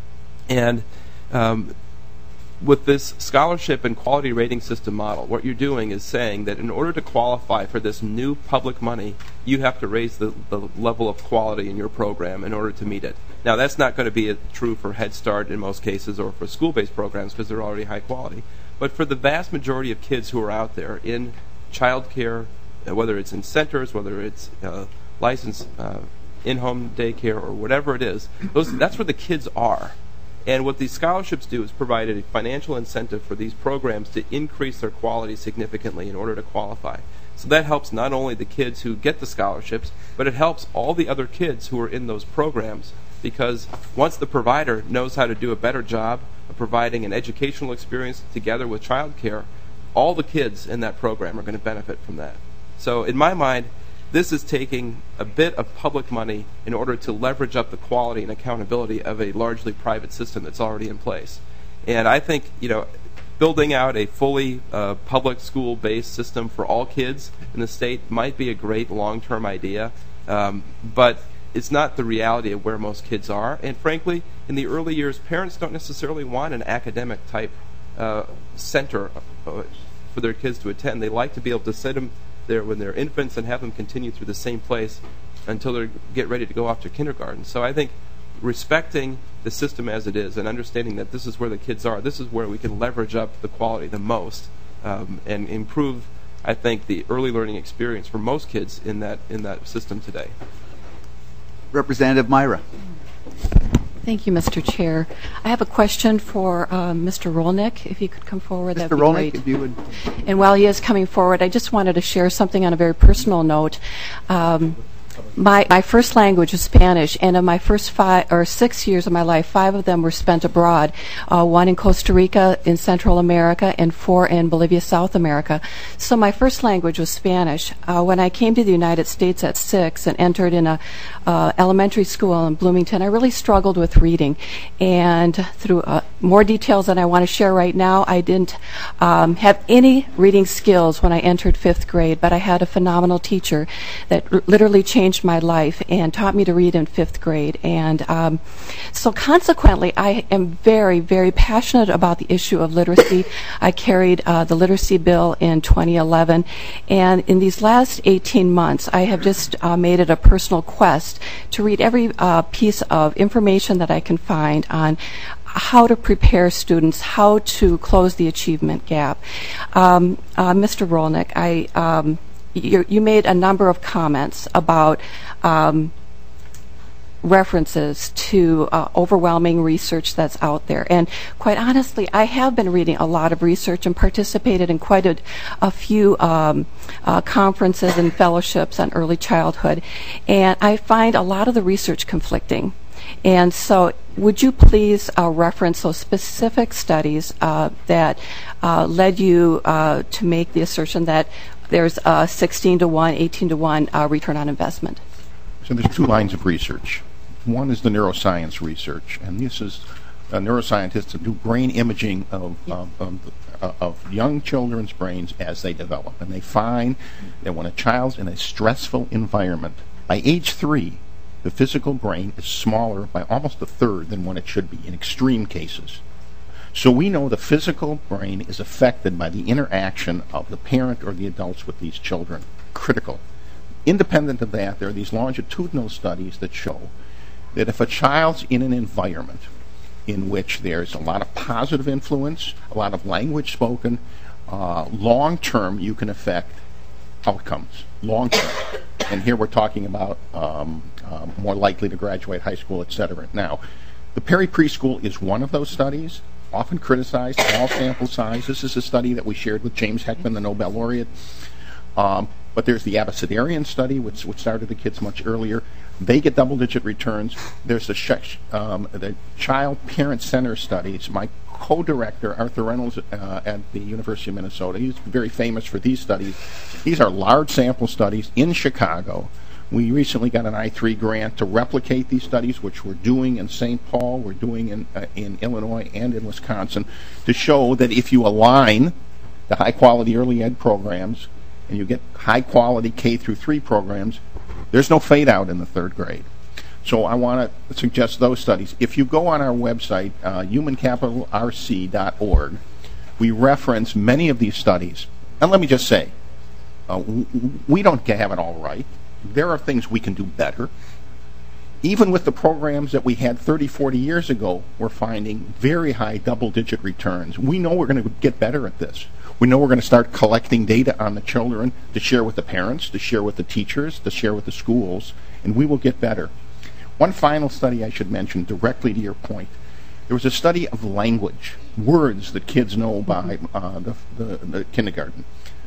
And um, with this scholarship and quality rating system model, what you're doing is saying that in order to qualify for this new public money, you have to raise the, the level of quality in your program in order to meet it. Now, that's not going to be true for Head Start in most cases or for school-based programs because they're already high quality. But for the vast majority of kids who are out there in child care, whether it's in centers, whether it's uh, licensed uh, in-home daycare or whatever it is, those, that's where the kids are. And what these scholarships do is provide a financial incentive for these programs to increase their quality significantly in order to qualify. So that helps not only the kids who get the scholarships, but it helps all the other kids who are in those programs, because once the provider knows how to do a better job of providing an educational experience together with child care, all the kids in that program are going to benefit from that. So in my mind, this is taking a bit of public money in order to leverage up the quality and accountability of a largely private system that's already in place. And I think, you know, building out a fully uh, public school-based system for all kids in the state might be a great long-term idea, um, but it's not the reality of where most kids are. And frankly, in the early years, parents don't necessarily want an academic type uh, center uh, for their kids to attend. They like to be able to sit them there when they're infants and have them continue through the same place until they get ready to go off to kindergarten. So I think respecting the system as it is and understanding that this is where the kids are, this is where we can leverage up the quality the most um, and improve, I think, the early learning experience for most kids in that in that system today. Representative Myra. Thank you, Mister Chair. I have a question for uh, Mister Rolnick. If you could come forward, that'd Mister be Rolnick, great. if you would. And while he is coming forward, I just wanted to share something on a very personal note. Um, My, my first language is Spanish, and in my first five or six years of my life, five of them were spent abroad, uh, one in Costa Rica, in Central America, and four in Bolivia, South America. So my first language was Spanish. Uh, when I came to the United States at six and entered in a uh, elementary school in Bloomington, I really struggled with reading. And through uh, more details than I want to share right now, I didn't um, have any reading skills when I entered fifth grade, but I had a phenomenal teacher that r- literally changed changed my life and taught me to read in fifth grade. And um, so consequently, I am very, very passionate about the issue of literacy. I carried uh, the literacy bill in twenty eleven, and in these last eighteen months, I have just uh, made it a personal quest to read every uh, piece of information that I can find on how to prepare students, how to close the achievement gap. Um, uh, Mister Rolnick, I um, You, you made a number of comments about um, references to uh, overwhelming research that's out there. And quite honestly, I have been reading a lot of research and participated in quite a, a few um, uh, conferences and fellowships on early childhood. And I find a lot of the research conflicting. And so would you please uh, reference those specific studies uh, that uh, led you uh, to make the assertion that there's a sixteen to one, eighteen to one uh, return on investment? So there's two lines of research. One is the neuroscience research, and this is uh, neuroscientists that do brain imaging of, yes. of, of, uh, of young children's brains as they develop. And they find that when a child's in a stressful environment, by age three, the physical brain is smaller by almost a third than when it should be in extreme cases. So we know the physical brain is affected by the interaction of the parent or the adults with these children. Critical. Independent of that, there are these longitudinal studies that show that if a child's in an environment in which there's a lot of positive influence, a lot of language spoken, uh, long-term you can affect outcomes. Long-term. And here we're talking about um, uh, more likely to graduate high school, et cetera. Now, the Perry Preschool is one of those studies, often criticized, small sample size. This is a study that we shared with James Heckman, the Nobel laureate. Um, but there's the Abecedarian study, which, which started the kids much earlier. They get double-digit returns. There's the, sh- um, the child parent center studies. My co-director, Arthur Reynolds, uh, at the University of Minnesota. He's very famous for these studies. These are large sample studies in Chicago. We recently got an I three grant to replicate these studies, which we're doing in Saint Paul, we're doing in, uh, in Illinois and in Wisconsin, to show that if you align the high-quality early ed programs and you get high-quality K through three programs, there's no fade-out in the third grade. So I want to suggest those studies. If you go on our website, uh, human capital r c dot org, we reference many of these studies. And let me just say, uh, w- we don't have it all right. There are things we can do better. Even with the programs that we had thirty, forty years ago, we're finding very high double-digit returns. We know we're going to get better at this. We know we're going to start collecting data on the children to share with the parents, to share with the teachers, to share with the schools, and we will get better. One final study I should mention directly to your point. There was a study of language, words that kids know by uh, the, the, the kindergarten.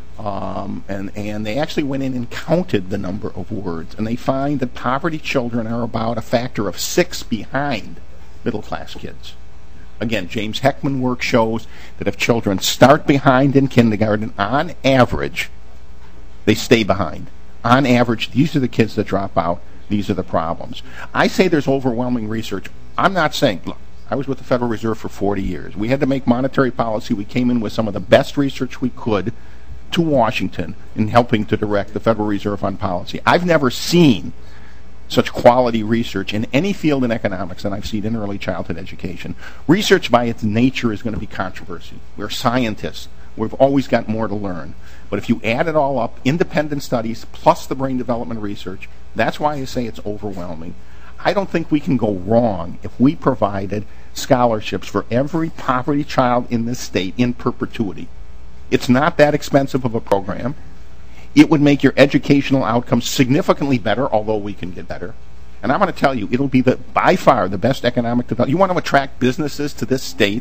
Um, and, and they actually went in and counted the number of words, and they find that poverty children are about a factor of six behind middle-class kids. Again, James Heckman work shows that if children start behind in kindergarten, on average, they stay behind. On average, these are the kids that drop out. These are the problems. I say there's overwhelming research. I'm not saying, look, I was with the Federal Reserve for forty years. We had to make monetary policy. We came in with some of the best research we could to Washington in helping to direct the Federal Reserve on policy. I've never seen such quality research in any field in economics than I've seen in early childhood education. Research by its nature is going to be controversy. We're scientists. We've always got more to learn. But if you add it all up, independent studies plus the brain development research, that's why I say it's overwhelming. I don't think we can go wrong if we provided scholarships for every poverty child in this state in perpetuity. It's not that expensive of a program. It would make your educational outcomes significantly better, although we can get better. And I'm going to tell you, it'll be the, by far the best economic development. You want to attract businesses to this state?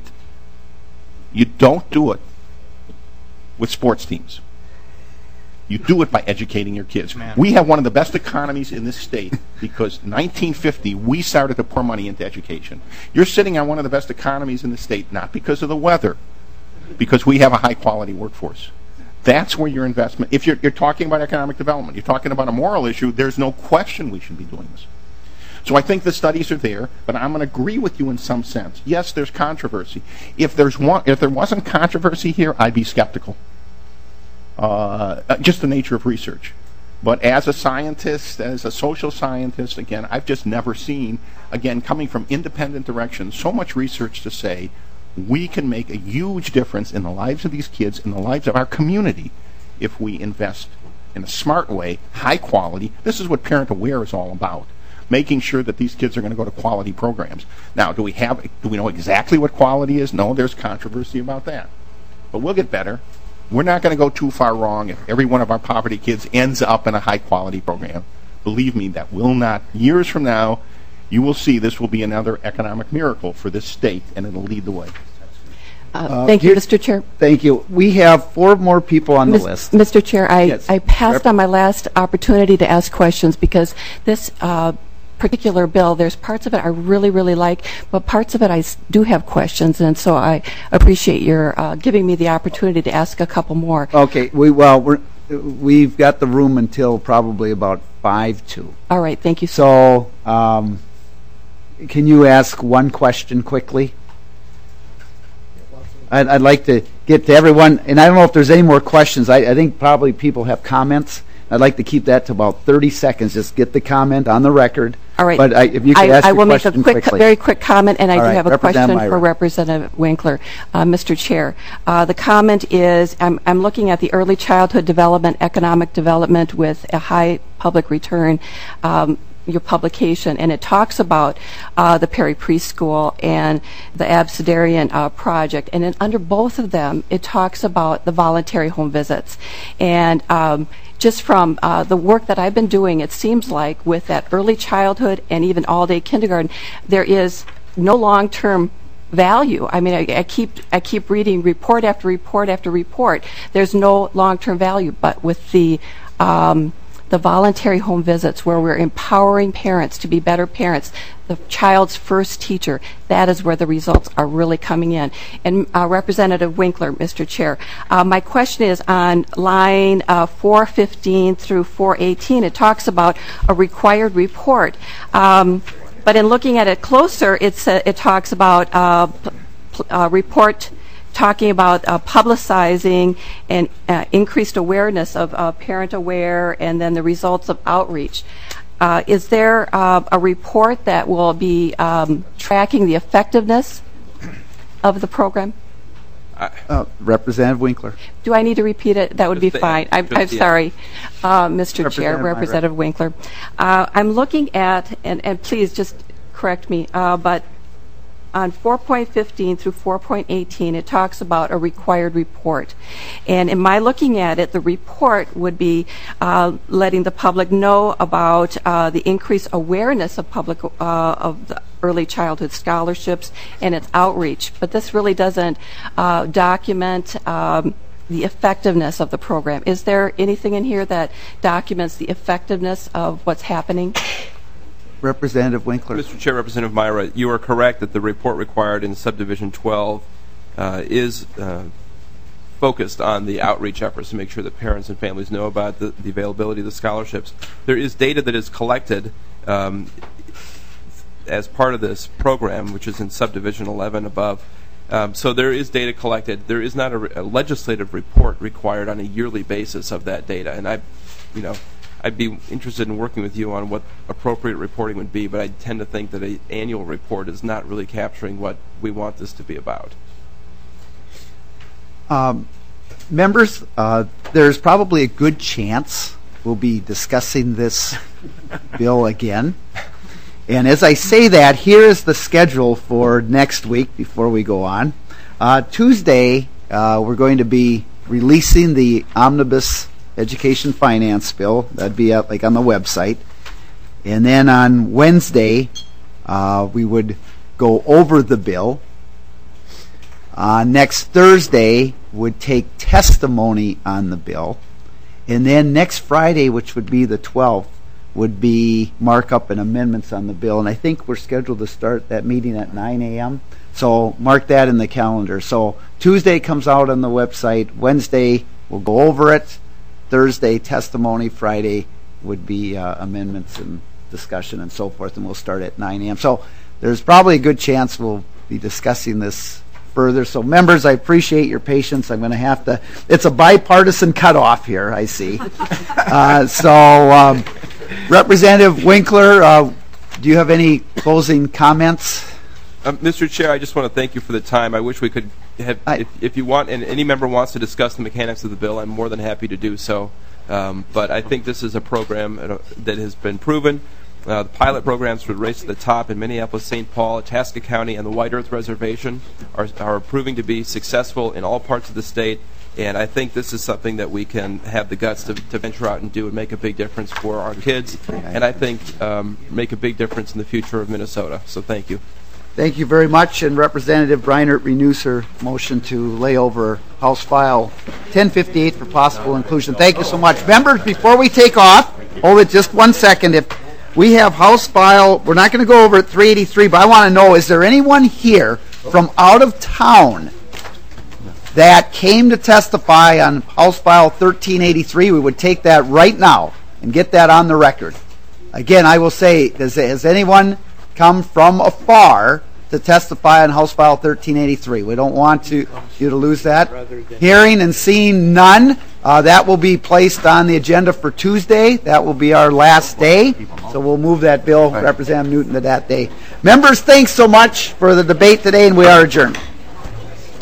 You don't do it with sports teams. You do it by educating your kids. Man. We have one of the best economies in this state because nineteen fifty, we started to pour money into education. You're sitting on one of the best economies in the state, not because of the weather, because we have a high-quality workforce. That's where your investment, if you're, you're talking about economic development, you're talking about a moral issue, there's no question we should be doing this. So I think the studies are there, but I'm going to agree with you in some sense. Yes, there's controversy. If there's one, if there wasn't controversy here, I'd be skeptical. Uh, just the nature of research. But as a scientist, as a social scientist, again, I've just never seen, again, coming from independent directions, so much research to say we can make a huge difference in the lives of these kids, in the lives of our community, if we invest in a smart way, high quality. This is what Parent Aware is all about, making sure that these kids are going to go to quality programs. Now, do we have, do we know exactly what quality is? No, there's controversy about that. But we'll get better. We're not going to go too far wrong if every one of our poverty kids ends up in a high-quality program. Believe me, that will not. Years from now, you will see this will be another economic miracle for this state, and it'll lead the way. Uh, thank you, Mister Chair. Thank you. We have four more people on the Miz list. Mister Chair, I, yes. I passed on my last opportunity to ask questions because this uh, particular bill, there's parts of it I really, really like, but parts of it I s- do have questions, and so I appreciate your uh, giving me the opportunity to ask a couple more. Okay. We well, we're, we've got the room until probably about five to. All right. Thank you. So, um, can you ask one question quickly? I'd, I'd like to get to everyone, and I don't know if there's any more questions. I, I think probably people have comments. I'd like to keep that to about thirty seconds. Just get the comment on the record. All right. But I, if you could I, ask I your will make a question quick, quickly. very quick comment, and I All do right. have a Representative question Myra. for Representative Winkler. Uh, Mister Chair, uh, the comment is, I'm, I'm looking at the early childhood development, economic development with a high public return, um, your publication, and it talks about uh, the Perry Preschool and the Absidarian uh, project, and then under both of them, it talks about the voluntary home visits. And um, just from uh, the work that I've been doing, it seems like with that early childhood and even all-day kindergarten, there is no long-term value. I mean, I, I keep I keep reading report after report after report. There's no long-term value, but with the um, the voluntary home visits where we're empowering parents to be better parents, the child's first teacher, that is where the results are really coming in. And uh, Representative Winkler, Mister Chair, uh, my question is on line uh, four fifteen through four eighteen. It talks about a required report. Um, but in looking at it closer, it's, uh, it talks about uh, p- uh, report talking about uh, publicizing and uh, increased awareness of uh, Parent Aware and then the results of outreach. Uh, is there uh, a report that will be um, tracking the effectiveness of the program? Uh, Representative Winkler. Do I need to repeat it? That would be fine. I'm, I'm sorry, uh, Mister Chair, Representative Winkler. Uh, I'm looking at, and, and please just correct me, uh, but on four point fifteen through four point eighteen, it talks about a required report. And in my looking at it, the report would be uh, letting the public know about uh, the increased awareness of public uh, of the early childhood scholarships and its outreach. But this really doesn't uh, document um, the effectiveness of the program. Is there anything in here that documents the effectiveness of what's happening? Representative Winkler. Mister Chair, Representative Myra, you are correct that the report required in Subdivision twelve uh, is uh, focused on the outreach efforts to make sure that parents and families know about the, the availability of the scholarships. There is data that is collected um, as part of this program, which is in Subdivision eleven above. Um, so there is data collected. There is not a, re- a legislative report required on a yearly basis of that data, and I, you know, I'd be interested in working with you on what appropriate reporting would be, but I tend to think that an annual report is not really capturing what we want this to be about. Um, members, uh, there's probably a good chance we'll be discussing this bill again. And as I say that, here is the schedule for next week before we go on. Uh, Tuesday, uh, we're going to be releasing the omnibus education finance bill. That'd be up like on the website. And then on Wednesday, uh, we would go over the bill. Uh, next Thursday would take testimony on the bill. And then next Friday, which would be the twelfth, would be markup and amendments on the bill. And I think we're scheduled to start that meeting at nine a.m. So mark that in the calendar. So Tuesday comes out on the website. Wednesday, we'll go over it. Thursday, testimony. Friday would be uh, amendments and discussion and so forth, and we'll start at nine a.m. So there's probably a good chance we'll be discussing this further. So members, I appreciate your patience. I'm going to have to, it's a bipartisan cutoff here, I see. uh, so um, Representative Winkler, uh, do you have any closing comments? Um, Mister Chair, I just want to thank you for the time. I wish we could have, I, if, if you want, and any member wants to discuss the mechanics of the bill, I'm more than happy to do so. Um, but I think this is a program uh, that has been proven. Uh, the pilot programs for Race to the Top in Minneapolis, Saint Paul, Itasca County, and the White Earth Reservation are, are proving to be successful in all parts of the state. And I think this is something that we can have the guts to, to venture out and do and make a big difference for our kids. And I think um, make a big difference in the future of Minnesota. So thank you. Thank you very much. And Representative Breinert renews her motion to lay over House File ten fifty-eight for possible inclusion. Thank you so much. Members, before we take off, hold it just one second. If we have House File, we're not going to go over at three eighty-three, but I want to know, is there anyone here from out of town that came to testify on House File thirteen eighty-three? We would take that right now and get that on the record. Again, I will say, does, has anyone come from afar to testify on House File thirteen eighty-three? We don't want to, you to lose that. Hearing and seeing none, uh, that will be placed on the agenda for Tuesday. That will be our last day. So we'll move that bill, Representative Newton, to that day. Members, thanks so much for the debate today, and we are adjourned.